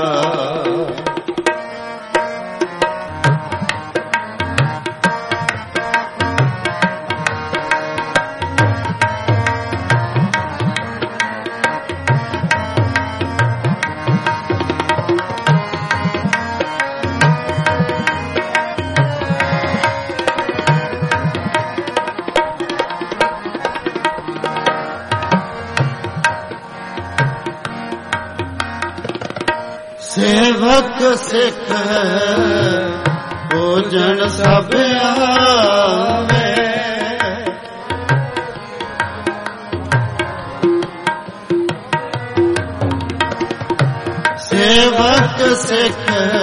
ਸੇਵਕ ਸਿੱਖ ਭੋਜਨ ਸਭ ਆਵੇ, ਸੇਵਕ ਸਿੱਖ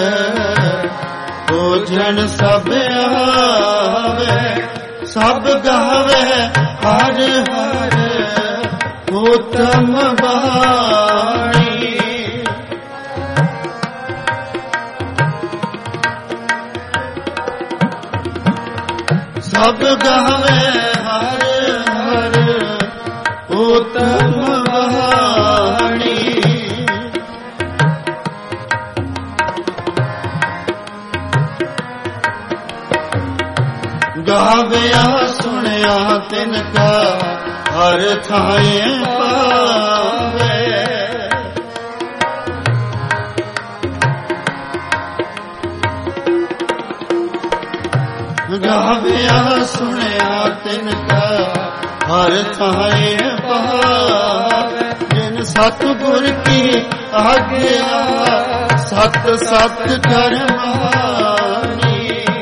ਭੋਜਨ ਸਭ ਆਵੇ। ਸਭ ਗਾਵੇ ਹਰ ਹਰ ਉਤਮ ਬਾਣੀ। ਸਭ ਗਾਵੇ ਹਰ ਹਰ ਉਤਮ ਬਾਣੀ। ਗਾਵਿਆ ਸੁਣਿਆ ਤਿਨ ਕਾ ਹਰ ਥਾਏ ਪਾਵੇ। ਗਾਵਿਆ ਸੁਣਿਆ ਤਿਨ ਕਾ ਹਰ ਥਾਏ ਪਾਵੇ। ਜਿਨ ਸਤਿਗੁਰ ਕੀ ਆਗਿਆ ਸਤ ਸਤ ਕਰਮਾਨੀ।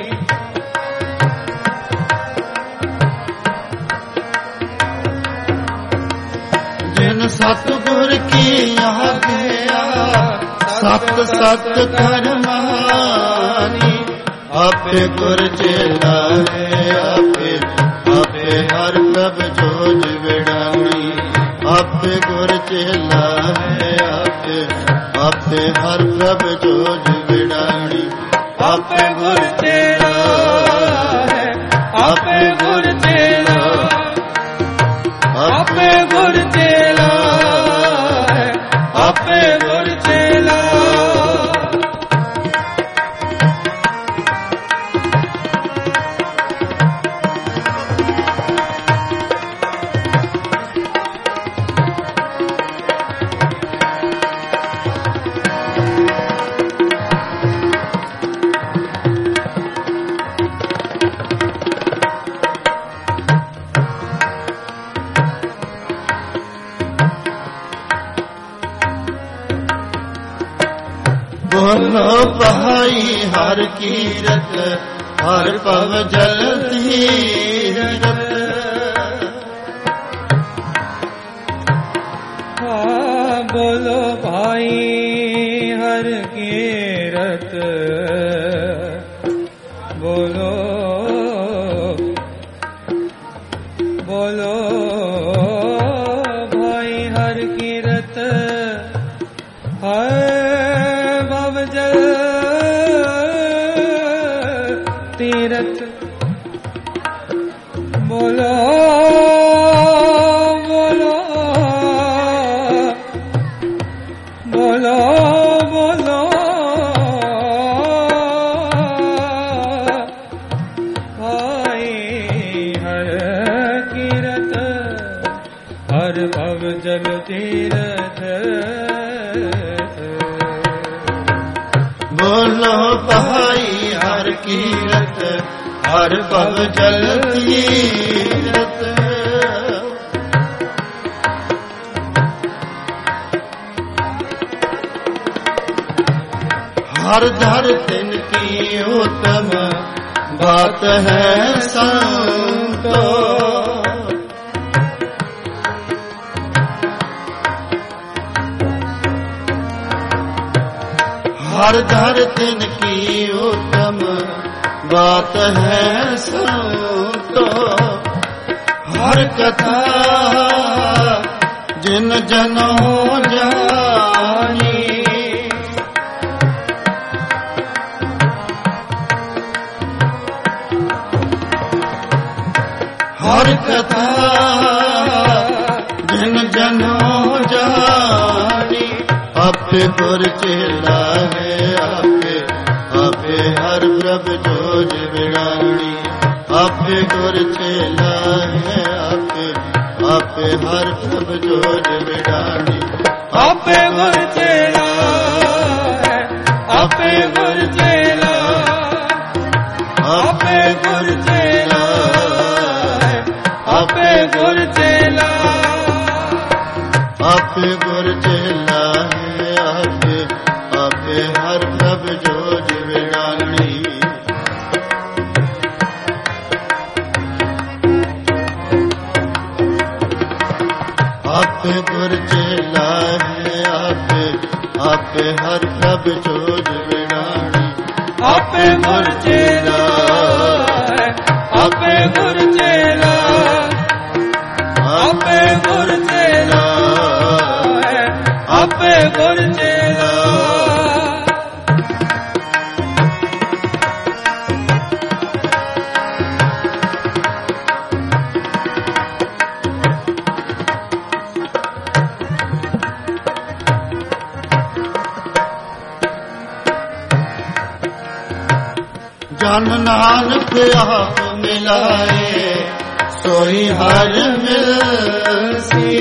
ਜਿਨ ਸਤਿਗੁਰ ਕੀ ਆਗਿਆ ਸਤ ਸਤ ਕਰਮਾਨੀ। ਆਪੇ ਗੁਰ ਚੇਲਾ ਹੈ, ਆਪੇ ਆਪੇ ਹਰ ਪ੍ਰਭ ਜੋਜ ਵਿਡਾਣੀ। ਆਪੇ ਗੁਰ ਚੇਲਾ ਹੈ, ਆਪੇ ਆਪੇ ਹਰ ਪ੍ਰਭ ਜੋਜ ਵਿਡਾਣੀ। ਆਪੇ ਗੁਰ ਚੇਲਾ ਹੈ, ਆਪੇ ਗੁਰ ਚੇਲਾ, ਆਪੇ ਗੁਰ ਚੇਲਾ ਹੈ, ਆਪੇ ਗੁਰ ਬੋਲੋ ਭਾਈ ਹਰ ਕੀਰਤ ਹਰ ਭਵ ਜਲ ਤੀਰਤ। ਬੋਲੋ ਭਾਈ ਹਰ ਕੀਰਤ ਬੋਲੋ ਬੋਲੋ ਭਾਈ ਹਰ ਕੀਰਤ ਹਰ ਭਵ ਜਲ ਤੀਰਤ। ਬੋਲੋ ਬੋਲੋ ਬੋਲੋ ਭਾਈ ਹਰ ਕੀਰਤ ਹਰ ਭਵ ਜਲ ਤੀਰਥ। ਬੋਲੋ ਭਾਈ ਹਰ ਕੀਰਤ ਹਰ ਭਵ ਜਲ ਤੀਰਤ। हर धर तिनकी उत्तम बात है संतो। हर धर तिनकी उत्तम बात है संतो। हर कथा जिन जनों जानी। हर कथा जिन जनों जानी। आपे गुर चेला है आपे आपे हर प्रभ जोज बिरानी। आपे गुर चेला है आपे आपे हर प्रभ जोज बिरानी। आपे गुर चेला है आपे गुर चेला आपे गुर चेला आपे गुर चेला। आपे गुर चेला है आपे आपे हर प्रभ जोज बिरानी। आपे गुर चेला है आपे आपे हर प्रभ जोज बिरानी। आपे गुर चेला है आपे गुर चेला आपे गुर चेला है आपे गुर चेला। जन नानक आप मिलाए सोई हर मिलसी।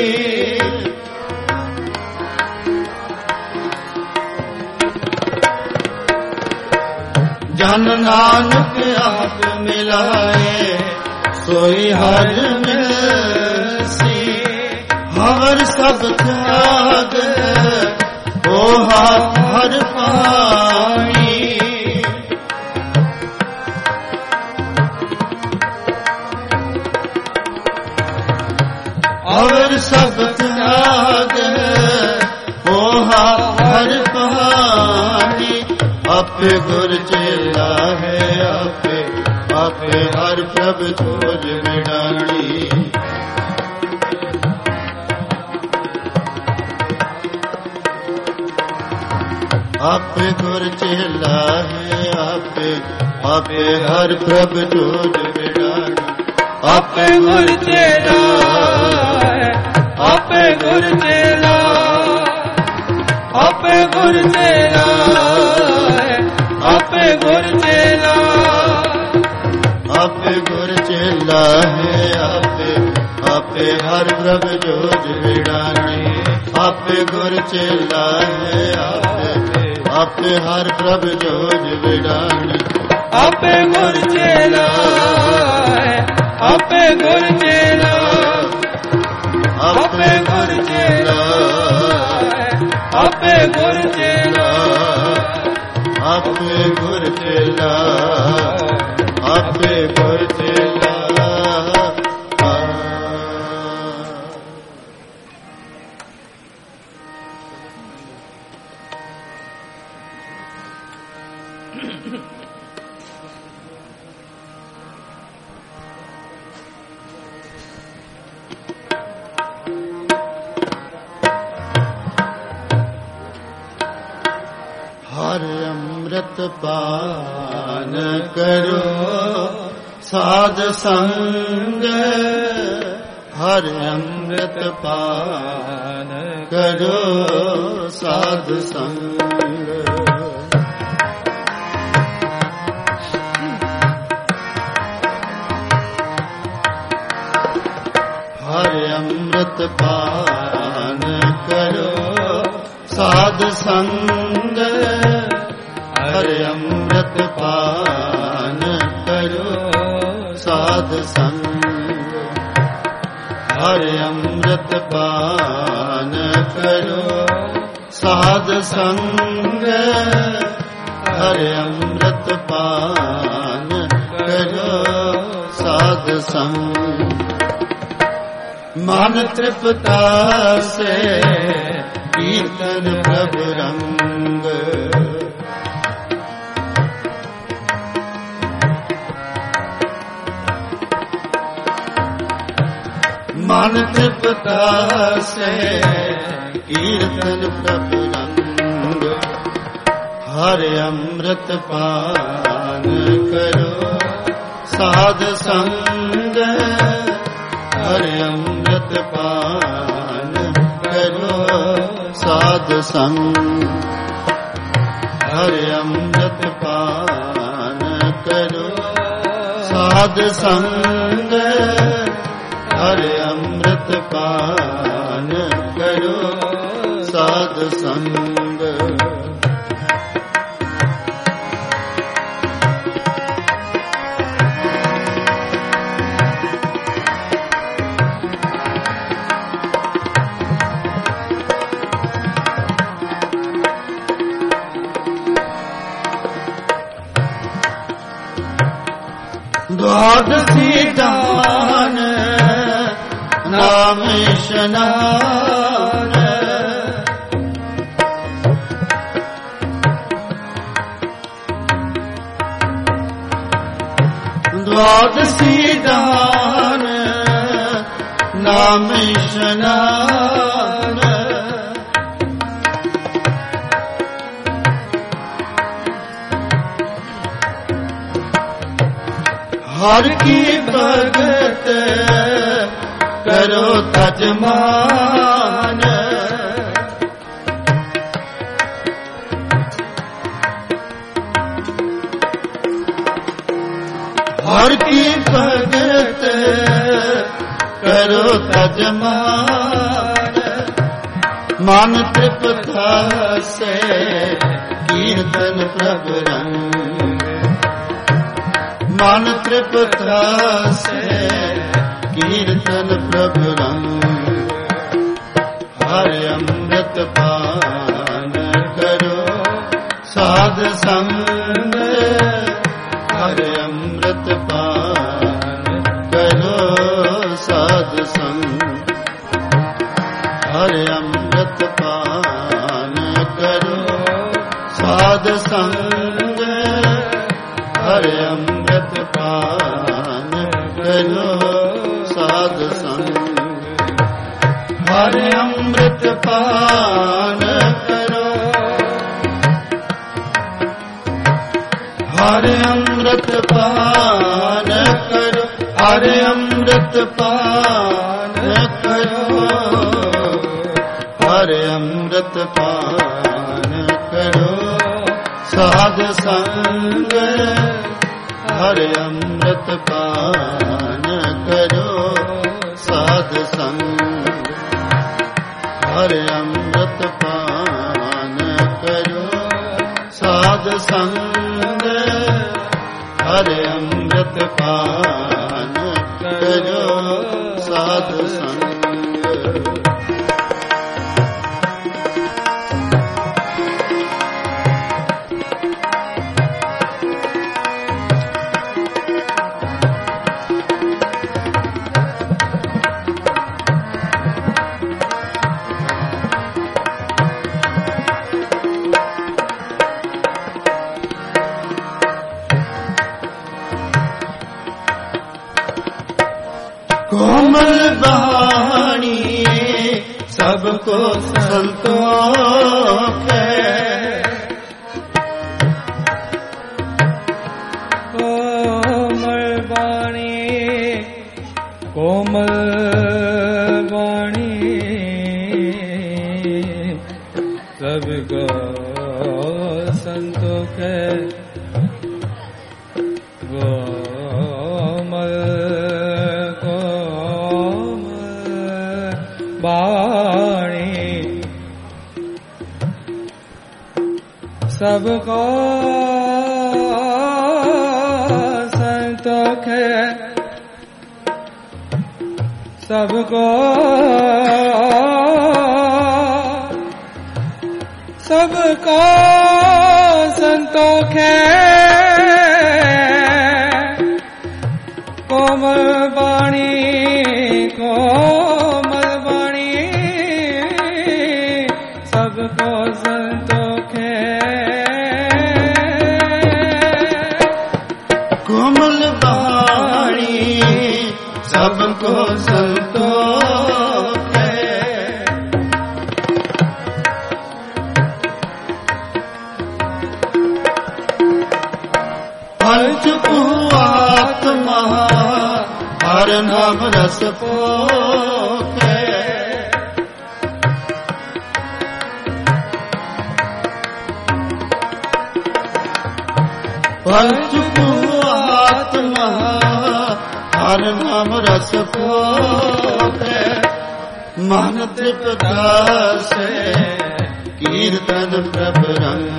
जन नानक आप मिलाए सोई हर मिलसी। हर सब त्याग हो हर पानी। और सब त्याग हो हर पानी। आपे गुर चेला है आपे आपे हर प्रभ जोज बिरानी। आपे गुर चेला है आपे आपे हर प्रभ जोज बिरानी। आपे गुर चेला है आपे गुर चेला आपे गुर चेला है आपे गुर चेला। आपे गुर चेला है आपे आपे हर प्रभ जोज बिरानी। आपे गुर चेला है आपे आपे हर प्रभ जोज बिरानी। आपे गुर चेला है आपे गुर चेला आपे गुर चेला है आपे गुर चेला ਆਪੇ ਗੁਰ ਚੇਲਾ, ਆਪੇ ਗੁਰ ਚੇਲਾ। ਹਰ ਅੰਮ੍ਰਿਤ ਪਾਨ ਕਰੋ ਸਾਧ ਸੰਗ, ਹਰ ਅੰਮ੍ਰਿਤ ਪਾਨ ਕਰੋ ਸਾਧ ਸੰਗ। ਹਰ ਅੰਮ੍ਰਿਤ ਪਾਨ ਕਰੋ ਸਾਧ ਸੰਗ, ਹਰ ਅੰਮ੍ਰਿਤ ਪਾਨ ਕਰੋ ਸਾਧ ਸੰਗ। ਹਰ ਅੰਮ੍ਰਿਤ ਪਾਨ ਕਰੋ ਸਾਧ ਸੰਗ, ਹਰ ਅੰਮ੍ਰਿਤ ਪਾਨ ਕਰੋ ਸਾਧ ਸੰਗ। ਮਨ ਤ੍ਰਿਪਤਾ ਸੇ ਕੀਰਤਨ ਪ੍ਰਭ ਰੰਗ, ਮਨ ਤ੍ਰਿਪਤਾ ਸੇ ਕੀਰਤਨ ਪ੍ਰਭ ਰੰਗ। ਹਰ ਅੰਮ੍ਰਿਤ ਪਾਨ ਕਰੋ ਸਾਧ ਸੰਗ, ਹਰ ਅੰਮ੍ਰਿਤ ਪਾਨ ਕਰੋ ਸਾਧ ਸੰਗ। ਹਰ ਅੰਮ੍ਰਿਤ ਪਾਨ ਕਰੋ ਸਾਧ ਸੰਗ, ਹਰ ਅੰਮ੍ਰਿਤ ਪਾਨ ਕਰੋ ਸਾਧ ਸੰਗ। ਦੁਆਦਸੀ ਦਾਨ ਨਾਮ ਇਸ਼ਨਾਨ, ਦੁਆਦਸੀ ਦਾਨ ਨਾਮ ਇਸ਼ਨਾਨ। ਹਰ ਕੀ ਭਗਤ ਕਰੋ ਤਜ ਮਾਨ, ਹਰ ਕੀ ਭਗਤ ਕਰੋ ਤਜ ਮਾਨ। ਮਨ ਤ੍ਰਿਪਤਾ ਸੇ ਕੀਰਤਨ ਪ੍ਰਭ ਰੰਗ, ਮਨ ਤ੍ਰਿਪਤਾ ਸੇ ਕੀਰਤਨ ਪ੍ਰਭ ਰੰਗ। ਹਰ ਅੰਮ੍ਰਿਤ ਪਾਨ ਕਰੋ ਸਾਧ ਸੰਗ, ਹਰ ਅੰਮ੍ਰਿਤ ਪਾਨ ਕਰੋ ਸਾਧ ਸੰਗ। ਹਰ ਅੰਮ੍ਰਿਤ ਪਾਨ ਕਰੋ ਸਾਧ ਸੰਗ, ਹਰ ਅੰਮ੍ਰਿਤ ਪਾਨ ਕਰੋ ਸਾਧ ਸੰਗ। ਹਰ ਅੰਮ੍ਰਿਤ ਪਾਨ ਕਰੋ, ਹਰ ਅੰਮ੍ਰਿਤ ਪਾਨ ਕਰੋ, ਹਰ ਅੰਮ੍ਰਿਤ ਪਾਨ ਕਰੋ, ਹਰ ਅੰਮ੍ਰਿਤ ਪਾਨ ਕਰੋ ਸਾਧ ਸੰਗ। ਹਰ ਅੰਮ੍ਰਿਤ ਪਾਨ ਕਰੋ ਸਾਧ ਸੰਗ। ਹਰ ਅੰਮ੍ਰਿਤ ਪਾਨ ਕਰੋ ਸਾਧ ਸੰਗ। ਹਰ ਅੰਮ੍ਰਿਤ ਪਾਨ ਕਰੋ ਸਾਧ ਸੰਗ। ਸਭ ਕੋ ਸੰਤੋਖੇ। ਕੋਮਲ ਬਾਣੀ ਕੋਮਲ ਬਾਣੀ ਸਭ ਕੋ ਸੰਤੋਖੇ। ਕੋਮਲ ਕੋਮਲ ਬਾਣੀ ਸਭ ਕੋ ਸੰਤੋਖੇ। ਸਭ ਕੋ ਸਭ ਕੋ ਸੰਤੋਖੇ। ਕੋਮਲ ਬਾਣੀ ਕੋਮਲ ਬਾਣੀ ਸਭ ਕੋ ਸੰਤੋਖੇ। ਕੋਮਲ ਬਾਣੀ ਸਭ ਕੋ ਸੰਤੋਖੇ। ਪੰਚ ਆਤਮਾ ਹਰ ਨਾਮ ਰਸ ਪੋਖੇ। ਪੰਚ ਆਤਮਾ ਹਰ ਨਾਮ ਰਸ ਪੋਖੇ। ਮਨ ਤ੍ਰਿਪਤਾ ਸੇ ਕੀਰਤਨ ਪ੍ਰਭ ਰੰਗ।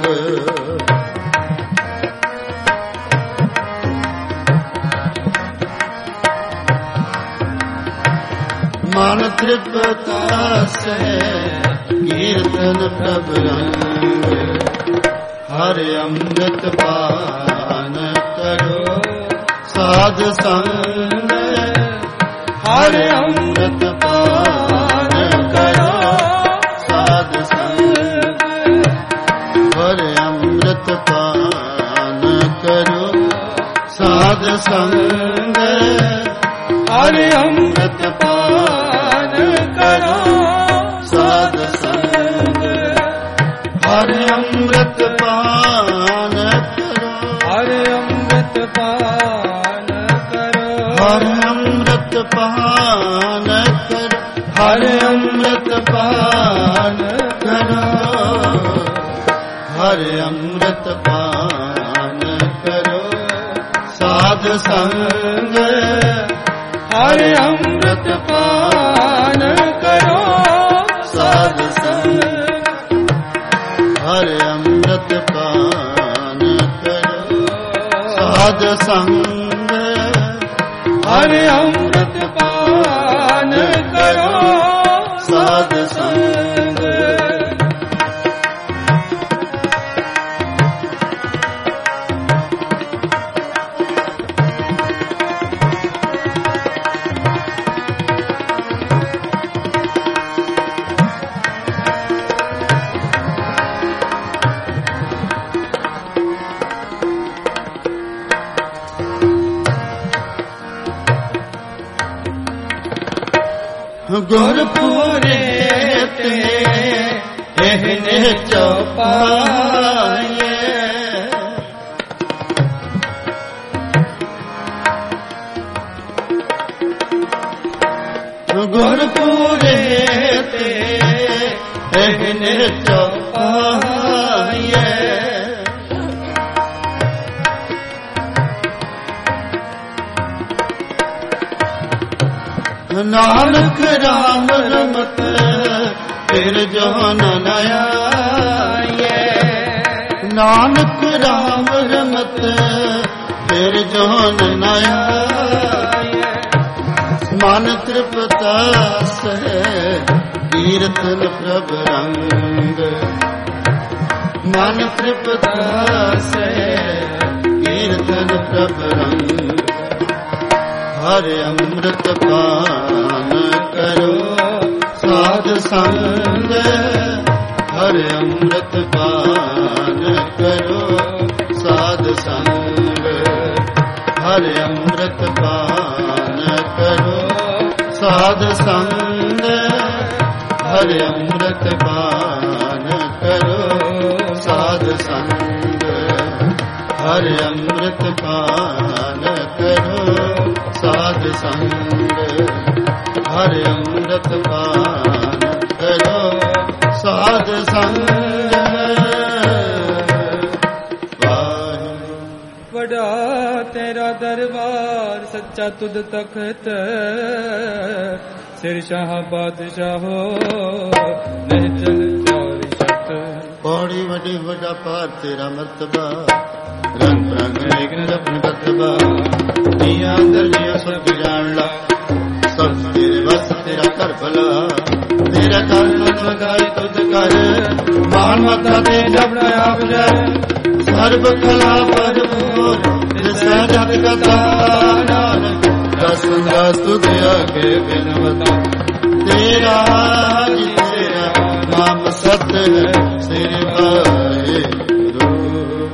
ਮਨ ਤ੍ਰਿਪਤਾ ਸੇ ਕੀਰਤਨ ਪ੍ਰਭ ਰੰਗ। ਹਰ ਅੰਮ੍ਰਿਤ ਪਾਨ ਕਰੋ ਸਾਧ ਸੰਗ। ਹਰ ਅੰਮ੍ਰਿਤ ਪਾਨ ਕਰੋ ਸਾਧ ਸੰਗ। ਹਰ ਅੰਮ੍ਰਿਤ ਪਾਨ ਕਰੋ ਸਾਧ ਸੰਗ। ਹਰ ਅੰਮ੍ਰਿਤ ਪਾਨ ਕਰੋ ਸਾਧ ਸੰਗ। ਹਰ ਅੰਮ੍ਰਿਤ ਪਾਨ ਕਰੋ। ਹਰ ਅੰਮ੍ਰਿਤ ਪਾਨ ਕਰੋ। ਹਰ ਅੰਮ੍ਰਿਤ ਪਾਨ ਕਰੋ। ਹਰ ਅੰਮ੍ਰਿਤ ਪਾਨ ਕਰੋ। ਹਰ ਅੰਮ੍ਰਿਤ ਪਾਨ ਕਰੋ ਸਾਧ ਸੰਗ। ਹਰ ਅੰਮ੍ਰਿਤ ਪਾਨ ਕਰੋ ਸਾਧ ਸੰਗ। ਹਰ ਅੰਮ੍ਰਿਤ ਪਾਨ ਕਰੋ ਸਾਧ ਸੰਗ। ਹਰ ਅੰਮ੍ਰਿਤ ਪਾਨ ਕਰੋ ਸਾਧ ਸੰਗ। ਗੁਰਪੁਰੇ ਤੇ ਇਹਨੇ ਚੌਪਾਏ। ਗੁਰਪੁਰੇ ਤੇ ਇਹਨੇ ਚੌਪਾਏ। ਨਾਨਕ ਰਾਮ ਰਮਤ ਫਿਰ ਜੋ ਨ ਆਏ। ਨਾਨਕ ਰਾਮ ਰਮਤ ਫਿਰ ਜੋ ਨ ਆਏ। ਮਨ ਤ੍ਰਿਪਤਾ ਸੇ ਕੀਰਤਨ ਪ੍ਰਭ ਰੰਗ। ਮਨ ਤ੍ਰਿਪਤਾ ਸੇ ਕੀਰਤਨ ਪ੍ਰਭ ਰੰਗ। ਹਰ ਅੰਮ੍ਰਿਤ ਪਾਨ ਕਰੋ ਸਾਧ ਸੰਗ। ਹਰ ਅੰਮ੍ਰਿਤ ਪਾਨ ਕਰੋ ਸਾਧ ਸੰਗ। ਹਰ ਅੰਮ੍ਰਿਤ ਪਾਨ ਕਰੋ ਸਾਧ ਸੰਗ। ਹਰਿ ਅੰਮ੍ਰਿਤ ਪਾਨ ਕਰੋ ਸਾਧ ਸੰਗ ਹਰਿ ਅੰਮ੍ਰਿਤ ਪਾਨ ਕਰੋ ਸਾਧ ਸੰਗ ਹਰਿ ਅੰਮ੍ਰਿਤ ਪਾਨ ਕਰੋ ਸਾਧ ਸੰਗ ਵਡਾ ਤੇਰਾ ਦਰਬਾਰ ਸੱਚਾ ਤੁਧ ਤਖਤ ਸਿਰ ਸ਼ਾਹ ਬਾਦਸ਼ਾਹੋ ਨਿਹਚਲ ਚਾਰ ਸ਼ਤ ਪੌੜੀ ਵੱਡੀ ਵੱਡਾ ਪਾਰ ਤੇਰਾ ਮਰਤਬਾ ਰੰਗ ਰੰਗ ਨਿਗਨ ਜਪਨ ਕਰਤਬਾ ਨੀਆਂ ਅੰਦਰ ਜੀਓ ਸਭ ਜਾਣ ਲਾ ਸਭ ਤੇਰੇ ਵਸ ਤੇਰਾ ਘਰ ਭਲਾ ਤੇਰਾ ਘਰ ਮਨ ਲਗਾਈ ਤੁਧ ਕਰ ਮਾਨ ਮਤਾ ਤੇ ਜਪਣਾ ਆਪ ਜੈ ਸਰਬ ਕਲਾ ਭਰਪੂਰ ਤਿਸੈ ਜਗ ਕਥਾ ਨਾਨਕ ਦਸ ਦਸ ਤੁਧ ਆਗੇ ਬਿਨਵਤਾ ਤੇਰਾ ਜੀ ਤੇਰਾ ਨਾਮ ਸਤ ਹੈ ਸਿਰ ਵਾਹਿਗੁਰੂ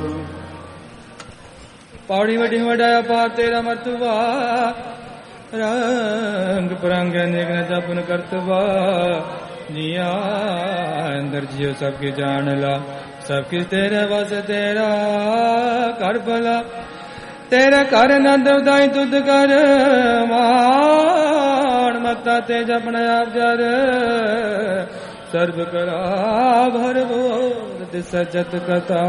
ਪੌੜੀ ਵੱਡੀ ਵਡਾਇਆ ਪਾਰ ਤੇਰਾ ਮਰਤਬਾ ਰੰਗ ਪ੍ਰੰਗ ਨਿਗਨ ਜਪਨ ਕਰਤਬਾ ਨੀਆਂ ਅੰਦਰ ਜਿਉ ਸਭ ਕੇ ਜਾਣ ਲਾ ਸਭ ਕਿਸ ਤੇਰੇ ਵਸ ਤੇਰਾ ਘਰ ਭਲਾ ਤੇਰੇ ਘਰ ਆਨੰਦ ਉਦਾਈ ਤੁਧ ਕਰ ਮਾਣ ਮਤਾ ਤੇ ਜਪਣ ਆਪ ਜਰ ਸਰਬ ਕਲਾ ਭਰਪੂਰ ਤਿਸ ਜਤ ਕਥਾ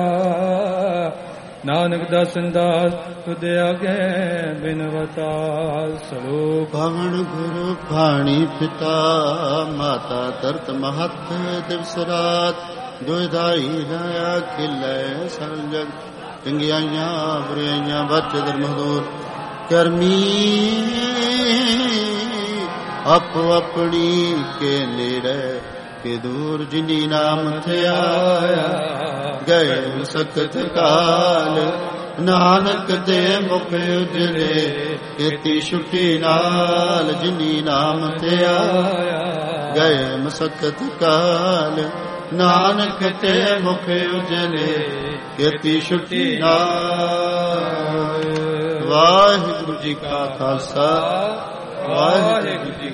ਨਾਨਕ ਦਾਸਨ ਦਾਸ ਤੁਧ ਆਗੇ ਬਿਨਵਤਾ ਸਲੋਕ ਪਵਨ ਗੁਰੂ ਪਾਣੀ ਪਿਤਾ ਮਾਤਾ ਧਰਤ ਮਹਤ ਦਿਵਸ ਰਾਤ ਦੁਇਦਾਈ ਰਾਇਆ ਖਿਲੇ ਸਰਲ ਜਗ ਚੰਗਿਆਈਆਂ ਬੁਰਾਈਆਂ ਬਚ ਧਰਮ ਦੂਰ ਕਰਮੀ ਆਪੋ ਆਪਣੀ ਕੇ ਨੇੜੇ ਕਿ ਦੂਰ ਜਿਨੀ ਨਾਮ ਧਿਆਇਆ ਗਏ ਸਖਤ ਕਾਲ ਨਾਨਕ ਦੇ ਮੁਖ ਉਜਲੇ ਕੀਤੀ ਛੁੱਟੀ ਨਾਲ ਜਿਨੀ ਨਾਮ ਧਿਆਇਆ ਗਏ ਮਸਕਤ ਕਾਲ ਨਾਨਕ ਤੇ ਮੁਖ ਉਜਲੇ ਕੀਤੀ ਛੁੱਟੀ ਨਾਲ ਵਾਹਿਗੁਰੂ ਜੀ ਕਾ ਖਾਲਸਾ ਵਾਹਿਗੁਰੂ ਜੀ